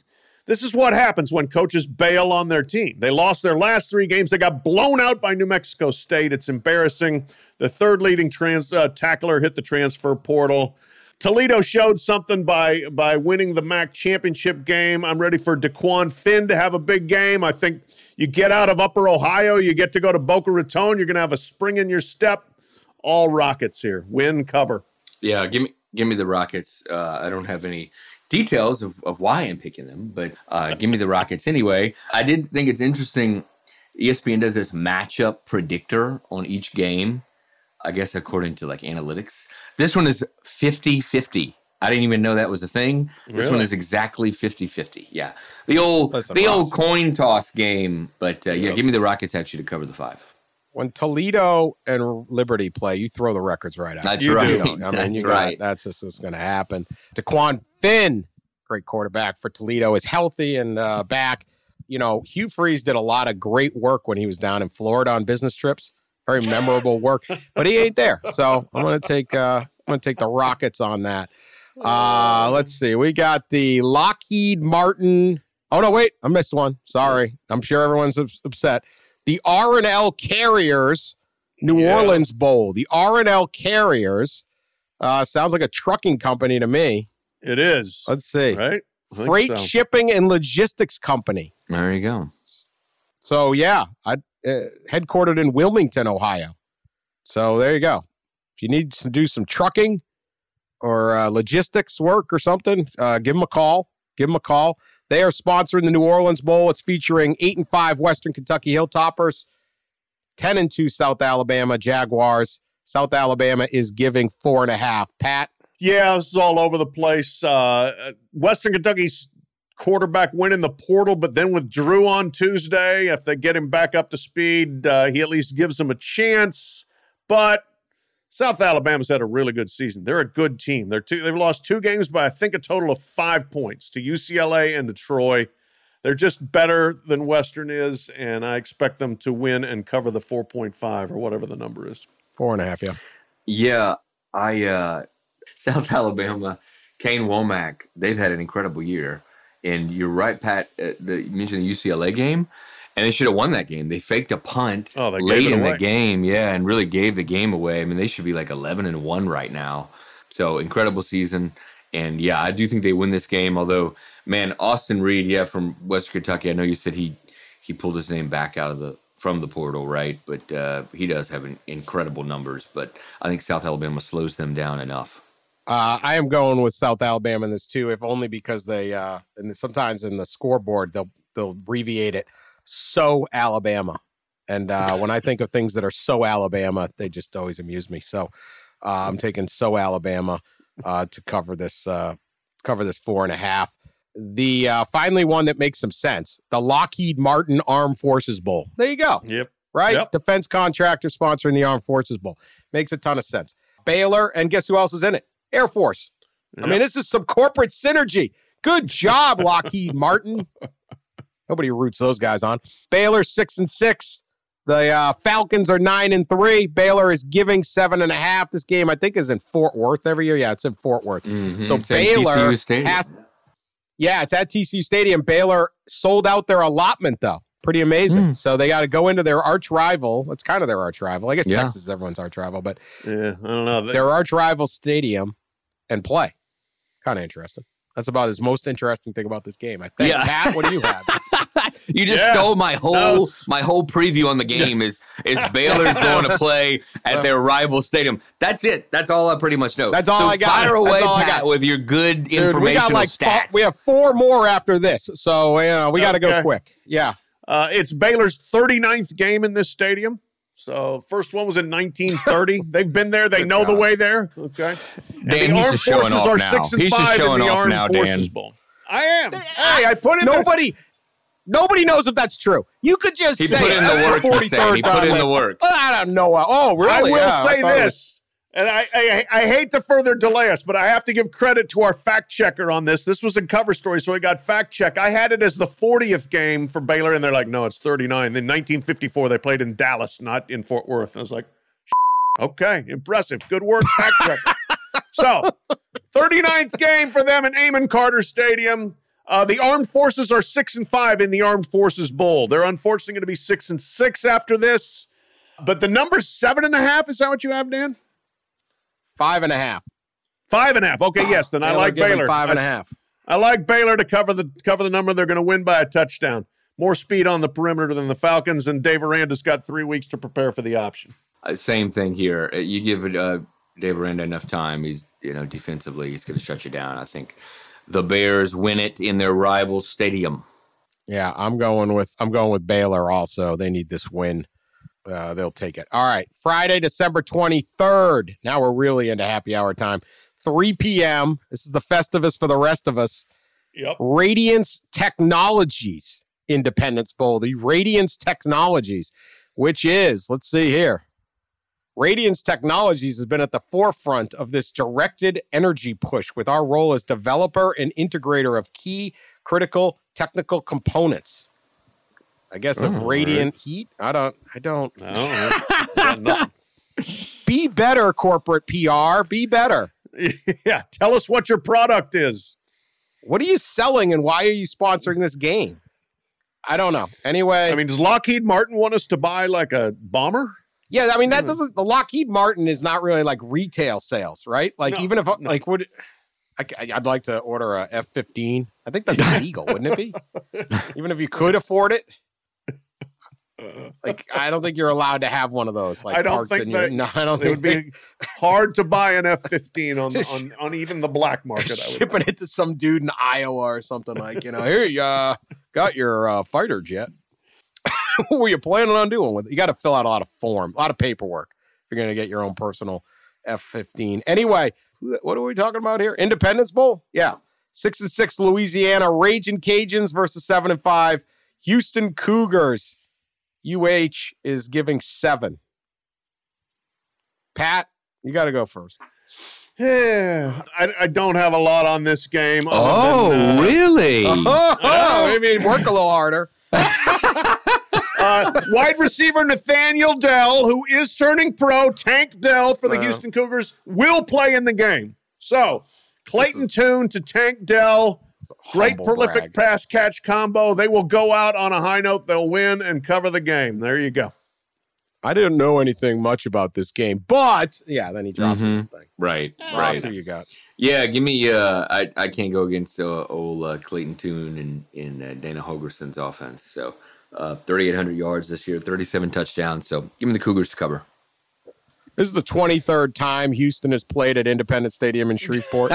[SPEAKER 4] This is what happens when coaches bail on their team. They lost their last three games. They got blown out by New Mexico State. It's embarrassing. The third leading trans uh, tackler hit the transfer portal. Toledo showed something by by winning the M A C championship game. I'm ready for DeQuan Finn to have a big game. I think you get out of Upper Ohio, you get to go to Boca Raton. You're going to have a spring in your step. All Rockets here. Win, cover.
[SPEAKER 3] Yeah, give me give me the Rockets. Uh, I don't have any details of, of why I'm picking them, but uh, give me the Rockets anyway. I did think it's interesting. E S P N does this matchup predictor on each game, I guess according to like analytics. This one is fifty-fifty. I didn't even know that was a thing. This
[SPEAKER 4] Really?
[SPEAKER 3] one is exactly fifty-fifty. Yeah. The old
[SPEAKER 2] Listen,
[SPEAKER 3] the
[SPEAKER 2] Ross.
[SPEAKER 3] old coin toss game. But uh, yeah,
[SPEAKER 4] Yep.
[SPEAKER 3] give me the Rockets actually to cover the five.
[SPEAKER 2] When Toledo and Liberty play, you throw the records right out.
[SPEAKER 3] That's
[SPEAKER 4] You
[SPEAKER 3] right.
[SPEAKER 4] do.
[SPEAKER 2] You know, I mean,
[SPEAKER 3] That's
[SPEAKER 2] you got,
[SPEAKER 3] right.
[SPEAKER 2] that's just what's going to happen. DeQuan Finn, great quarterback for Toledo, is healthy and uh, back. You know, Hugh Freeze did a lot of great work when he was down in Florida on business trips. Very memorable work, but he ain't there. So I'm going to take uh, I'm going to take the Rockets on that. Uh, let's see. We got the Lockheed Martin. Oh no, wait, I missed one. Sorry. I'm sure everyone's ups- upset. The R and L Carriers New
[SPEAKER 4] Yeah.
[SPEAKER 2] Orleans Bowl. The R and L Carriers uh, sounds like a trucking company to me.
[SPEAKER 4] It is.
[SPEAKER 2] Let's see.
[SPEAKER 4] Right? I think
[SPEAKER 2] Freight
[SPEAKER 4] so.
[SPEAKER 2] Shipping and Logistics Company.
[SPEAKER 3] There you go.
[SPEAKER 2] So yeah, I uh, headquartered in Wilmington, Ohio. So there you go. If you need to do some trucking or uh, logistics work or something, uh, give them a call. Give them a call. They are sponsoring the New Orleans Bowl. It's featuring eight and five Western Kentucky Hilltoppers, ten and two South Alabama Jaguars. South Alabama is giving four and a half. Pat.
[SPEAKER 4] Yeah, this is all over the place. Uh, Western Kentucky's quarterback went in the portal, but then withdrew on Tuesday. If they get him back up to speed, uh, he at least gives them a chance. But South Alabama's had a really good season. They're a good team. They're two, they've lost two games by, I think, a total of five points to U C L A and to Troy. They're just better than Western is, and I expect them to win and cover the four point five or whatever the number is.
[SPEAKER 2] Four and a half, yeah.
[SPEAKER 3] Yeah, I uh, South Alabama, Kane Womack, they've had an incredible year. And you're right, Pat. Uh, the, you mentioned the U C L A game, and they should have won that game. They faked a punt
[SPEAKER 4] Oh, they gave
[SPEAKER 3] late
[SPEAKER 4] it
[SPEAKER 3] in
[SPEAKER 4] away.
[SPEAKER 3] the game, yeah, and really gave the game away. I mean, they should be like eleven and one right now. So incredible season, and yeah, I do think they win this game. Although, man, Austin Reed, yeah, from Western Kentucky. I know you said he he pulled his name back out of the from the portal, right? But uh, he does have an incredible numbers. But I think South Alabama slows them down enough.
[SPEAKER 2] Uh, I am going with South Alabama in this too, if only because they uh, and sometimes in the scoreboard they'll they'll abbreviate it so Alabama, and uh, when I think of things that are so Alabama, they just always amuse me. So uh, I'm taking so Alabama uh, to cover this uh, cover this four and a half. The uh, finally one that makes some sense: the Lockheed Martin Armed Forces Bowl. There you go.
[SPEAKER 4] Yep.
[SPEAKER 2] Right,
[SPEAKER 4] Yep.
[SPEAKER 2] defense contractor sponsoring the Armed Forces Bowl makes a ton of sense. Baylor, and guess who else is in it? Air Force. I mean, this is some corporate synergy. Good job, Lockheed Martin. Nobody roots those guys on. Baylor six and six. The uh, Falcons are nine and three. Baylor is giving seven and a half. This game, I think, is in Fort Worth every year. Yeah, it's in Fort Worth.
[SPEAKER 3] Mhm.
[SPEAKER 2] So
[SPEAKER 3] It's at
[SPEAKER 2] Baylor
[SPEAKER 3] T C U Stadium.
[SPEAKER 2] has. Yeah, it's at T C U Stadium. Baylor sold out their allotment though. Pretty amazing.
[SPEAKER 3] Mm.
[SPEAKER 2] So they got to go into their arch rival. It's kind of their arch rival. I guess
[SPEAKER 3] Yeah.
[SPEAKER 2] Texas is everyone's arch rival, but
[SPEAKER 4] Yeah, I don't know. They-
[SPEAKER 2] their arch rival stadium and play. Kind of interesting. That's about as most interesting thing about this game. I think.
[SPEAKER 3] Yeah.
[SPEAKER 2] Pat, what do you have?
[SPEAKER 3] You just
[SPEAKER 4] Yeah.
[SPEAKER 3] stole my whole
[SPEAKER 4] No.
[SPEAKER 3] my whole preview on the game. Is is Baylor's going to play at their rival stadium? That's it. That's all I pretty much know.
[SPEAKER 2] That's all
[SPEAKER 3] so
[SPEAKER 2] I got.
[SPEAKER 3] Fire away,
[SPEAKER 2] That's all I
[SPEAKER 3] Pat,
[SPEAKER 2] got.
[SPEAKER 3] with your good
[SPEAKER 2] Dude,
[SPEAKER 3] informational
[SPEAKER 2] we got like
[SPEAKER 3] stats.
[SPEAKER 2] fo- we have four more after this, so you know, we got to go
[SPEAKER 4] Okay.
[SPEAKER 2] quick. Yeah.
[SPEAKER 4] Uh, it's Baylor's thirty-ninth game in this stadium. So first one was in nineteen thirty. They've been there. They
[SPEAKER 2] Good
[SPEAKER 4] know the
[SPEAKER 2] job.
[SPEAKER 4] way there. Okay. And
[SPEAKER 3] Dan,
[SPEAKER 4] the
[SPEAKER 3] he's
[SPEAKER 4] Armed
[SPEAKER 3] just showing
[SPEAKER 4] Forces
[SPEAKER 3] off
[SPEAKER 4] are
[SPEAKER 3] now.
[SPEAKER 4] six and
[SPEAKER 3] He's just
[SPEAKER 4] five in
[SPEAKER 3] showing
[SPEAKER 4] the
[SPEAKER 3] off
[SPEAKER 4] Armed
[SPEAKER 3] now,
[SPEAKER 4] Forces
[SPEAKER 3] Dan.
[SPEAKER 4] Bowl. I am. Hey, I put in the-
[SPEAKER 2] Nobody, nobody knows if that's true. You could just
[SPEAKER 3] He
[SPEAKER 2] say
[SPEAKER 3] put in
[SPEAKER 2] it.
[SPEAKER 3] the
[SPEAKER 2] That's
[SPEAKER 3] work,
[SPEAKER 2] the
[SPEAKER 3] he's saying. He
[SPEAKER 2] forty-third
[SPEAKER 3] put in
[SPEAKER 2] time.
[SPEAKER 3] the work.
[SPEAKER 2] I don't know. Oh, really?
[SPEAKER 4] I will
[SPEAKER 2] Yeah,
[SPEAKER 4] say
[SPEAKER 2] thought it was-
[SPEAKER 4] this, and I, I I hate to further delay us, but I have to give credit to our fact checker on this. This was a cover story, so we got fact check. I had it as the fortieth game for Baylor, and they're like, no, it's thirty-nine. In nineteen fifty-four, they played in Dallas, not in Fort Worth. And I was like, okay, impressive. Good work, fact checker. So, thirty-ninth game for them at Amon Carter Stadium. Uh, the Armed Forces are six and five in the Armed Forces Bowl. They're unfortunately going to be six and six after this. But the number's seven and a half. Is that what you have, Dan?
[SPEAKER 2] Five and a half.
[SPEAKER 4] Five and a half. Okay, yes. Then I
[SPEAKER 2] Baylor
[SPEAKER 4] like
[SPEAKER 2] giving
[SPEAKER 4] Baylor.
[SPEAKER 2] Five and
[SPEAKER 4] I,
[SPEAKER 2] a half.
[SPEAKER 4] I like Baylor to cover the cover the number. They're going to win by a touchdown. More speed on the perimeter than the Falcons, and Dave Aranda's got three weeks to prepare for the option.
[SPEAKER 3] Uh, same thing here. Uh, You give it, uh, Dave Aranda enough time, he's you know defensively he's going to shut you down. I think the Bears win it in their rival stadium.
[SPEAKER 2] Yeah, I'm going with I'm going with Baylor also. They need this win. Uh, they'll take it. All right, Friday, December twenty-third. Now we're really into happy hour time. three p.m. This is the Festivus for the rest of us.
[SPEAKER 4] Yep.
[SPEAKER 2] Radiance Technologies Independence Bowl. The Radiance Technologies, which is, let's see here. Radiance Technologies has been at the forefront of this directed energy push with our role as developer and integrator of key critical technical components. I guess of
[SPEAKER 4] Oh,
[SPEAKER 2] radiant heat. I don't, I don't.
[SPEAKER 4] No, no.
[SPEAKER 2] Be better, corporate P R. Be better.
[SPEAKER 4] Yeah, tell us what your product is.
[SPEAKER 2] What are you selling and why are you sponsoring this game? I don't know. Anyway.
[SPEAKER 4] I mean, does Lockheed Martin want us to buy like a bomber?
[SPEAKER 2] Yeah, I mean, that doesn't, the Lockheed Martin is not really like retail sales, right? Like,
[SPEAKER 4] No,
[SPEAKER 2] even if,
[SPEAKER 4] no.
[SPEAKER 2] like, would, I, I'd like to order a F fifteen. I think that's illegal, wouldn't it be? Even if you could afford it. Like, I don't think you're allowed to have one of those. Like,
[SPEAKER 4] I don't
[SPEAKER 2] parked
[SPEAKER 4] think
[SPEAKER 2] in your-
[SPEAKER 4] that
[SPEAKER 2] no, I don't
[SPEAKER 4] it
[SPEAKER 2] think
[SPEAKER 4] would
[SPEAKER 2] they-
[SPEAKER 4] be hard to buy an F fifteen on, on on even the black market. I would
[SPEAKER 2] shipping it to some dude in Iowa or something like, you know, here you uh, got your uh, fighter jet. What were you planning on doing with it? You got to fill out a lot of form, a lot of paperwork if you're going to get your own personal F fifteen. Anyway, what are we talking about here? Independence Bowl? Yeah. Six and six Louisiana Raging Cajuns versus seven and five Houston Cougars. U H is giving seven. Pat, you got to go first.
[SPEAKER 4] Yeah, I, I don't have a lot on this game. other
[SPEAKER 3] Oh,
[SPEAKER 4] than, uh,
[SPEAKER 3] really?
[SPEAKER 2] Oh, oh, maybe work a little harder.
[SPEAKER 4] uh, wide receiver Nathaniel Dell, who is turning pro, Tank Dell for the
[SPEAKER 2] Wow.
[SPEAKER 4] Houston Cougars, will play in the game. So, Clayton Tune to Tank Dell. Great
[SPEAKER 2] Humble
[SPEAKER 4] prolific
[SPEAKER 2] brag.
[SPEAKER 4] pass catch combo. They will go out on a high note. They'll win and cover the game. There you go.
[SPEAKER 2] I didn't know anything much about this game, but yeah, then he drops
[SPEAKER 3] Mhm.
[SPEAKER 2] the thing.
[SPEAKER 3] Right,
[SPEAKER 2] Ross,
[SPEAKER 3] right.
[SPEAKER 2] who you got?
[SPEAKER 3] Yeah, give me. Uh, I I can't go against uh, old uh, Clayton Tune and in uh, Dana Holgerson's offense. So, uh, thirty-eight hundred yards this year, thirty-seven touchdowns. So, give me the Cougars to cover.
[SPEAKER 2] This is the twenty-third time Houston has played at Independence Stadium in Shreveport.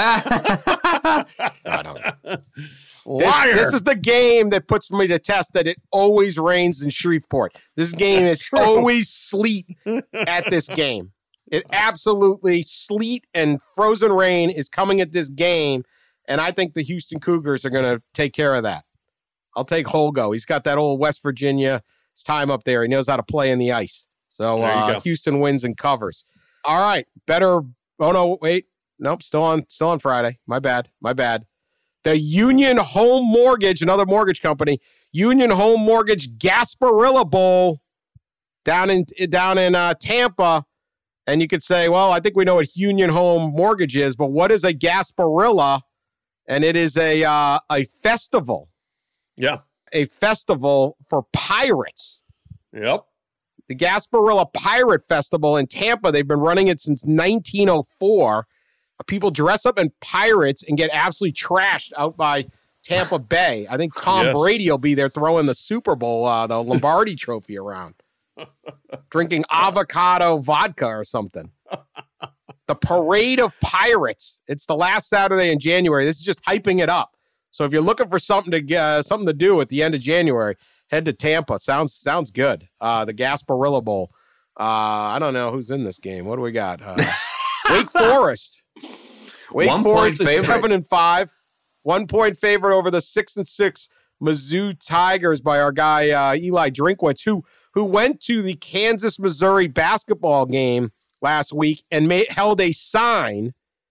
[SPEAKER 2] I don't know. This,
[SPEAKER 4] Liar.
[SPEAKER 2] this is the game that puts me to test that it always rains in Shreveport. This game
[SPEAKER 4] That's
[SPEAKER 2] is
[SPEAKER 4] true.
[SPEAKER 2] always sleet at this game. It absolutely sleet and frozen rain is coming at this game, and I think the Houston Cougars are going to take care of that. I'll take Holgo. He's got that old West Virginia time up there. He knows how to play in the ice. So
[SPEAKER 4] There you
[SPEAKER 2] uh,
[SPEAKER 4] go.
[SPEAKER 2] Houston wins and covers. All right, better. Oh no, wait, nope, still on, still on Friday. My bad, my bad. The Union Home Mortgage, another mortgage company, Union Home Mortgage Gasparilla Bowl down in down in uh, Tampa. And you could say, well, I think we know what Union Home Mortgage is, but what is a Gasparilla? And it is a uh, a festival,
[SPEAKER 4] Yeah.
[SPEAKER 2] a festival for pirates.
[SPEAKER 4] Yep.
[SPEAKER 2] The Gasparilla Pirate Festival in Tampa. They've been running it since nineteen oh four. People dress up in pirates and get absolutely trashed out by Tampa Bay. I think Tom
[SPEAKER 4] Yes.
[SPEAKER 2] Brady will be there throwing the Super Bowl, uh, the Lombardi trophy around, drinking avocado vodka or something. The Parade of Pirates. It's the last Saturday in January. This is just hyping it up. So if you're looking for something to uh, something to do at the end of January, head to Tampa. Sounds sounds good. Uh, the Gasparilla Bowl. Uh, I don't know who's in this game. What do we got? Uh, Wake Forest. Wake
[SPEAKER 3] One
[SPEAKER 2] Forest
[SPEAKER 3] point
[SPEAKER 2] is
[SPEAKER 3] favorite.
[SPEAKER 2] seven and five. One point favorite over the six and six Mizzou Tigers by our guy uh, Eli Drinkwitz, who who went to the Kansas Missouri basketball game last week and made, held a sign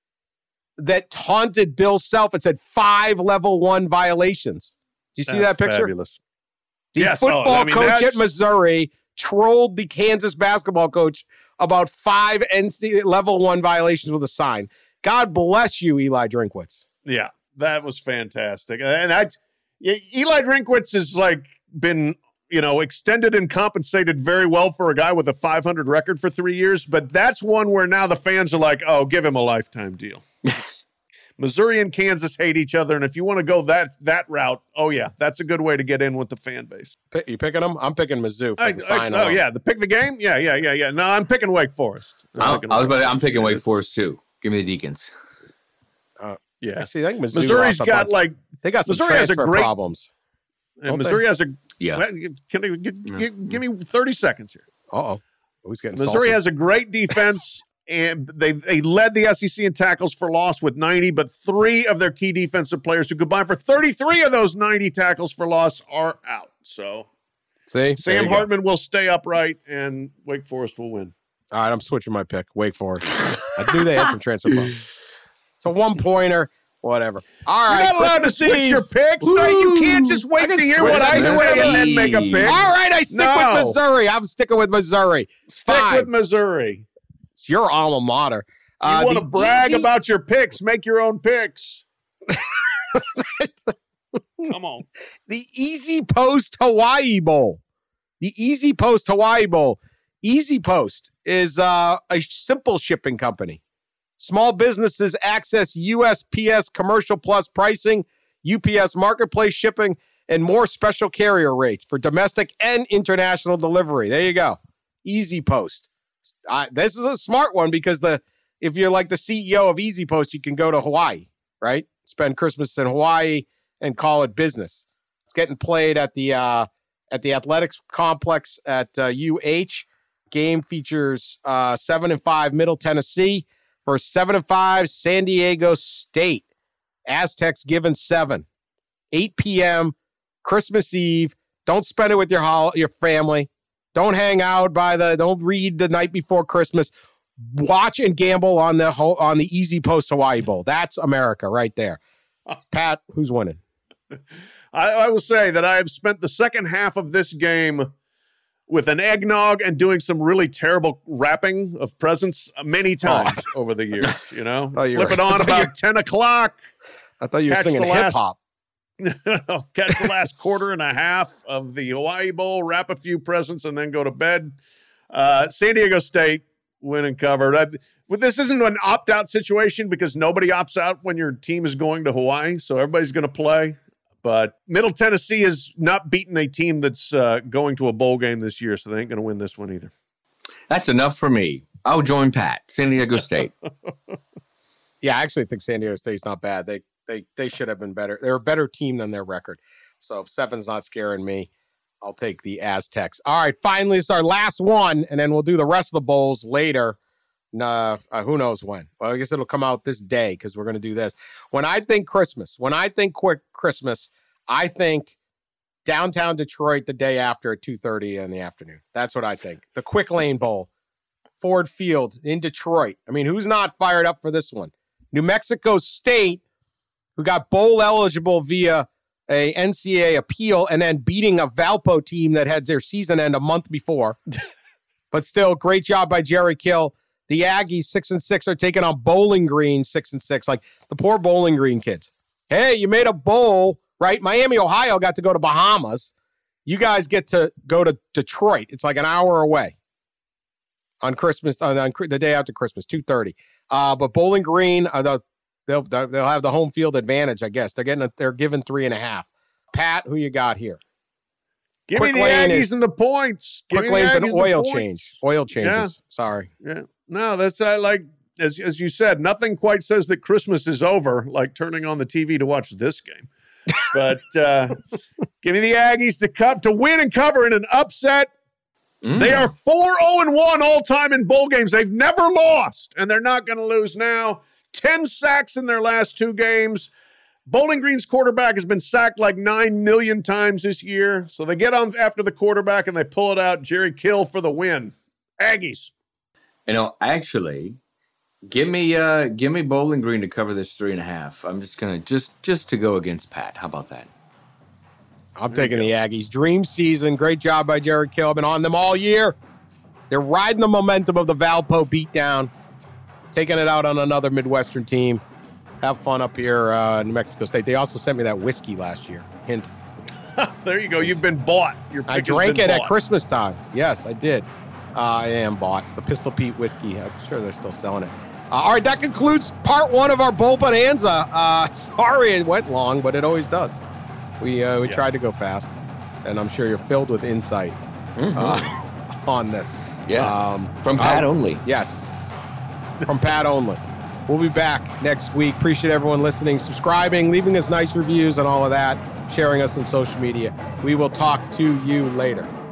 [SPEAKER 2] that taunted Bill Self. It said five level one violations. Do you see
[SPEAKER 4] That's
[SPEAKER 2] that picture?
[SPEAKER 4] Fabulous.
[SPEAKER 2] The
[SPEAKER 4] Yes, oh,
[SPEAKER 2] football
[SPEAKER 4] I mean,
[SPEAKER 2] coach
[SPEAKER 4] that's-
[SPEAKER 2] at Missouri trolled the Kansas basketball coach about five N C level one violations with a sign. God bless you, Eli Drinkwitz.
[SPEAKER 4] Yeah. that was fantastic. And I, Eli Drinkwitz has like been, you know, extended and compensated very well for a guy with a five hundred record for three years. But that's one where now the fans are like, oh, give him a lifetime deal. Missouri and Kansas hate each other. And if you want to go that that route, oh, yeah, that's a good way to get in with the fan base.
[SPEAKER 2] You picking them? I'm picking Mizzou. For
[SPEAKER 4] I,
[SPEAKER 2] the
[SPEAKER 4] I,
[SPEAKER 2] sign
[SPEAKER 4] oh, yeah. The pick the game? Yeah, yeah, yeah, yeah. No, I'm picking Wake Forest. I'm,
[SPEAKER 3] I,
[SPEAKER 4] picking
[SPEAKER 3] I was
[SPEAKER 4] Wake
[SPEAKER 3] about to, I'm
[SPEAKER 4] Forest.
[SPEAKER 3] picking Wake Forest, too. Give me the Deacons.
[SPEAKER 2] Uh,
[SPEAKER 4] Yeah.
[SPEAKER 2] See, I think Mizzou
[SPEAKER 4] Missouri's
[SPEAKER 2] lost a
[SPEAKER 4] got
[SPEAKER 2] bunch.
[SPEAKER 4] like,
[SPEAKER 2] They got some
[SPEAKER 4] Missouri has a
[SPEAKER 2] transfer
[SPEAKER 4] great-
[SPEAKER 2] problems.
[SPEAKER 4] and
[SPEAKER 2] Don't
[SPEAKER 4] Missouri
[SPEAKER 2] they?
[SPEAKER 4] has a,
[SPEAKER 3] Yeah.
[SPEAKER 4] well, can I, give, give, give me thirty seconds here.
[SPEAKER 2] Uh-oh. Who's getting
[SPEAKER 4] Missouri
[SPEAKER 2] salty?
[SPEAKER 4] has a great defense, and they they led the S E C in tackles for loss with ninety, but three of their key defensive players who combined for thirty-three of those ninety tackles for loss are out. So
[SPEAKER 2] See? There
[SPEAKER 4] Sam
[SPEAKER 2] you go.
[SPEAKER 4] Hartman will stay upright, and Wake Forest will win.
[SPEAKER 2] All right, I'm switching my pick. Wake Forest. I knew they had some transfer problems. It's a one-pointer. Whatever. All
[SPEAKER 4] You're
[SPEAKER 2] right.
[SPEAKER 4] not allowed to
[SPEAKER 2] Christmas
[SPEAKER 4] switch
[SPEAKER 2] Eve.
[SPEAKER 4] your picks. No, you can't just wait
[SPEAKER 2] I can
[SPEAKER 4] to hear
[SPEAKER 2] switch
[SPEAKER 4] what I
[SPEAKER 2] it.
[SPEAKER 4] say and then make a pick.
[SPEAKER 2] All right, I stick
[SPEAKER 4] No.
[SPEAKER 2] with Missouri. I'm sticking with Missouri.
[SPEAKER 4] Stick
[SPEAKER 2] Fine.
[SPEAKER 4] with Missouri.
[SPEAKER 2] It's your alma mater.
[SPEAKER 4] You
[SPEAKER 2] Uh,
[SPEAKER 4] want to
[SPEAKER 2] the
[SPEAKER 4] brag
[SPEAKER 2] easy-
[SPEAKER 4] about your picks? Make your own picks. Come on.
[SPEAKER 2] the Easy Post Hawaii Bowl. The Easy Post Hawaii Bowl. Easy Post is uh, a simple shipping company. Small businesses access U S P S Commercial Plus pricing, U P S Marketplace shipping, and more special carrier rates for domestic and international delivery. There you go. Easy Post. Uh, this is a smart one because the if you're like the C E O of Easy Post, you can go to Hawaii, right? Spend Christmas in Hawaii and call it business. It's getting played at the uh, at the athletics complex at uh, U H. Game features uh, seven and five Middle Tennessee for seven and five San Diego State. Aztecs given seven. eight p.m. Christmas Eve. Don't spend it with your hol- your family. Don't hang out by the. Don't read the night before Christmas. Watch and gamble on the whole, on the Easy Post Hawaii Bowl. That's America right there. Pat, who's winning?
[SPEAKER 4] I, I will say that I have spent the second half of this game with an eggnog and doing some really terrible wrapping of presents many times oh. over the years. You know, flip it on about ten o'clock.
[SPEAKER 2] I thought you were singing hip hop.
[SPEAKER 4] Catch the last quarter and a half of the Hawaii Bowl, wrap a few presents, and then go to bed. Uh, San Diego State win and cover. I, but this isn't an opt-out situation because nobody opts out when your team is going to Hawaii, so everybody's going to play. But Middle Tennessee is not beating a team that's uh, going to a bowl game this year, so they ain't going to win this one either.
[SPEAKER 3] That's enough for me. I'll join Pat. San Diego State.
[SPEAKER 2] Yeah, I actually think San Diego State's not bad. They they they should have been better. They're a better team than their record. So if seven's not scaring me, I'll take the Aztecs. All right, finally, it's our last one, and then we'll do the rest of the bowls later. Nah, uh, who knows when? Well, I guess it'll come out this day because we're going to do this. When I think Christmas, when I think quick Christmas, I think downtown Detroit the day after at two thirty in the afternoon. That's what I think. The Quick Lane Bowl, Ford Field in Detroit. I mean, who's not fired up for this one? New Mexico State, who got bowl eligible via a N C A A appeal and then beating a Valpo team that had their season end a month before. But still, great job by Jerry Kill. The Aggies, six and six, are taking on Bowling Green, six and six. Like the poor Bowling Green kids. Hey, you made a bowl, right? Miami, Ohio got to go to Bahamas. You guys get to go to Detroit. It's like an hour away on Christmas, on, on the day after Christmas, two thirty. Uh, but Bowling Green, uh, they'll, they'll they'll have the home field advantage, I guess. They're getting a, they're given three and a half. Pat, who you got here?
[SPEAKER 4] Give
[SPEAKER 2] Quick
[SPEAKER 4] me the
[SPEAKER 2] Lane
[SPEAKER 4] Aggies
[SPEAKER 2] is-
[SPEAKER 4] and the points. Give
[SPEAKER 2] Quick
[SPEAKER 4] me the
[SPEAKER 2] Lane's an
[SPEAKER 4] Aggies and the
[SPEAKER 2] oil
[SPEAKER 4] points.
[SPEAKER 2] change. Oil changes. Sorry.
[SPEAKER 4] Yeah. No, that's uh, like, as, as you said, nothing quite says that Christmas is over like turning on the T V to watch this game. But uh, give me the Aggies to, co- to win and cover in an upset. Mm. They are four oh and one all time in bowl games. They've never lost, and they're not going to lose now. ten sacks in their last two games. Bowling Green's quarterback has been sacked like nine million times this year. So they get on after the quarterback and they pull it out. Jerry Kill for the win. Aggies.
[SPEAKER 3] You know, actually, give me uh, give me Bowling Green to cover this three and a half. I'm just gonna just just to go against Pat. How about that?
[SPEAKER 2] I'm taking the Aggies. Dream season. Great job by Jerry Kill. Been on them all year. They're riding the momentum of the Valpo beatdown, taking it out on another Midwestern team. have fun up here uh, in New Mexico State. They also sent me that whiskey last year. Hint.
[SPEAKER 4] There you go. You've been bought. Your
[SPEAKER 2] I
[SPEAKER 4] pick has
[SPEAKER 2] drank
[SPEAKER 4] been
[SPEAKER 2] it
[SPEAKER 4] bought.
[SPEAKER 2] at Christmas time. Yes, I did. Uh, I am bought the Pistol Pete whiskey. I'm sure they're still selling it. Uh, all right, that concludes part one of our Bull Bonanza. Uh, sorry it went long, but it always does. We uh, we
[SPEAKER 4] Yeah.
[SPEAKER 2] tried to go fast, and I'm sure you're filled with insight
[SPEAKER 3] Mm-hmm.
[SPEAKER 2] uh, on this.
[SPEAKER 3] Yes.
[SPEAKER 2] Um,
[SPEAKER 3] From Pat
[SPEAKER 2] uh,
[SPEAKER 3] only.
[SPEAKER 2] Yes. From Pat only. We'll be back next week. Appreciate everyone listening, subscribing, leaving us nice reviews and all of that, sharing us on social media. We will talk to you later.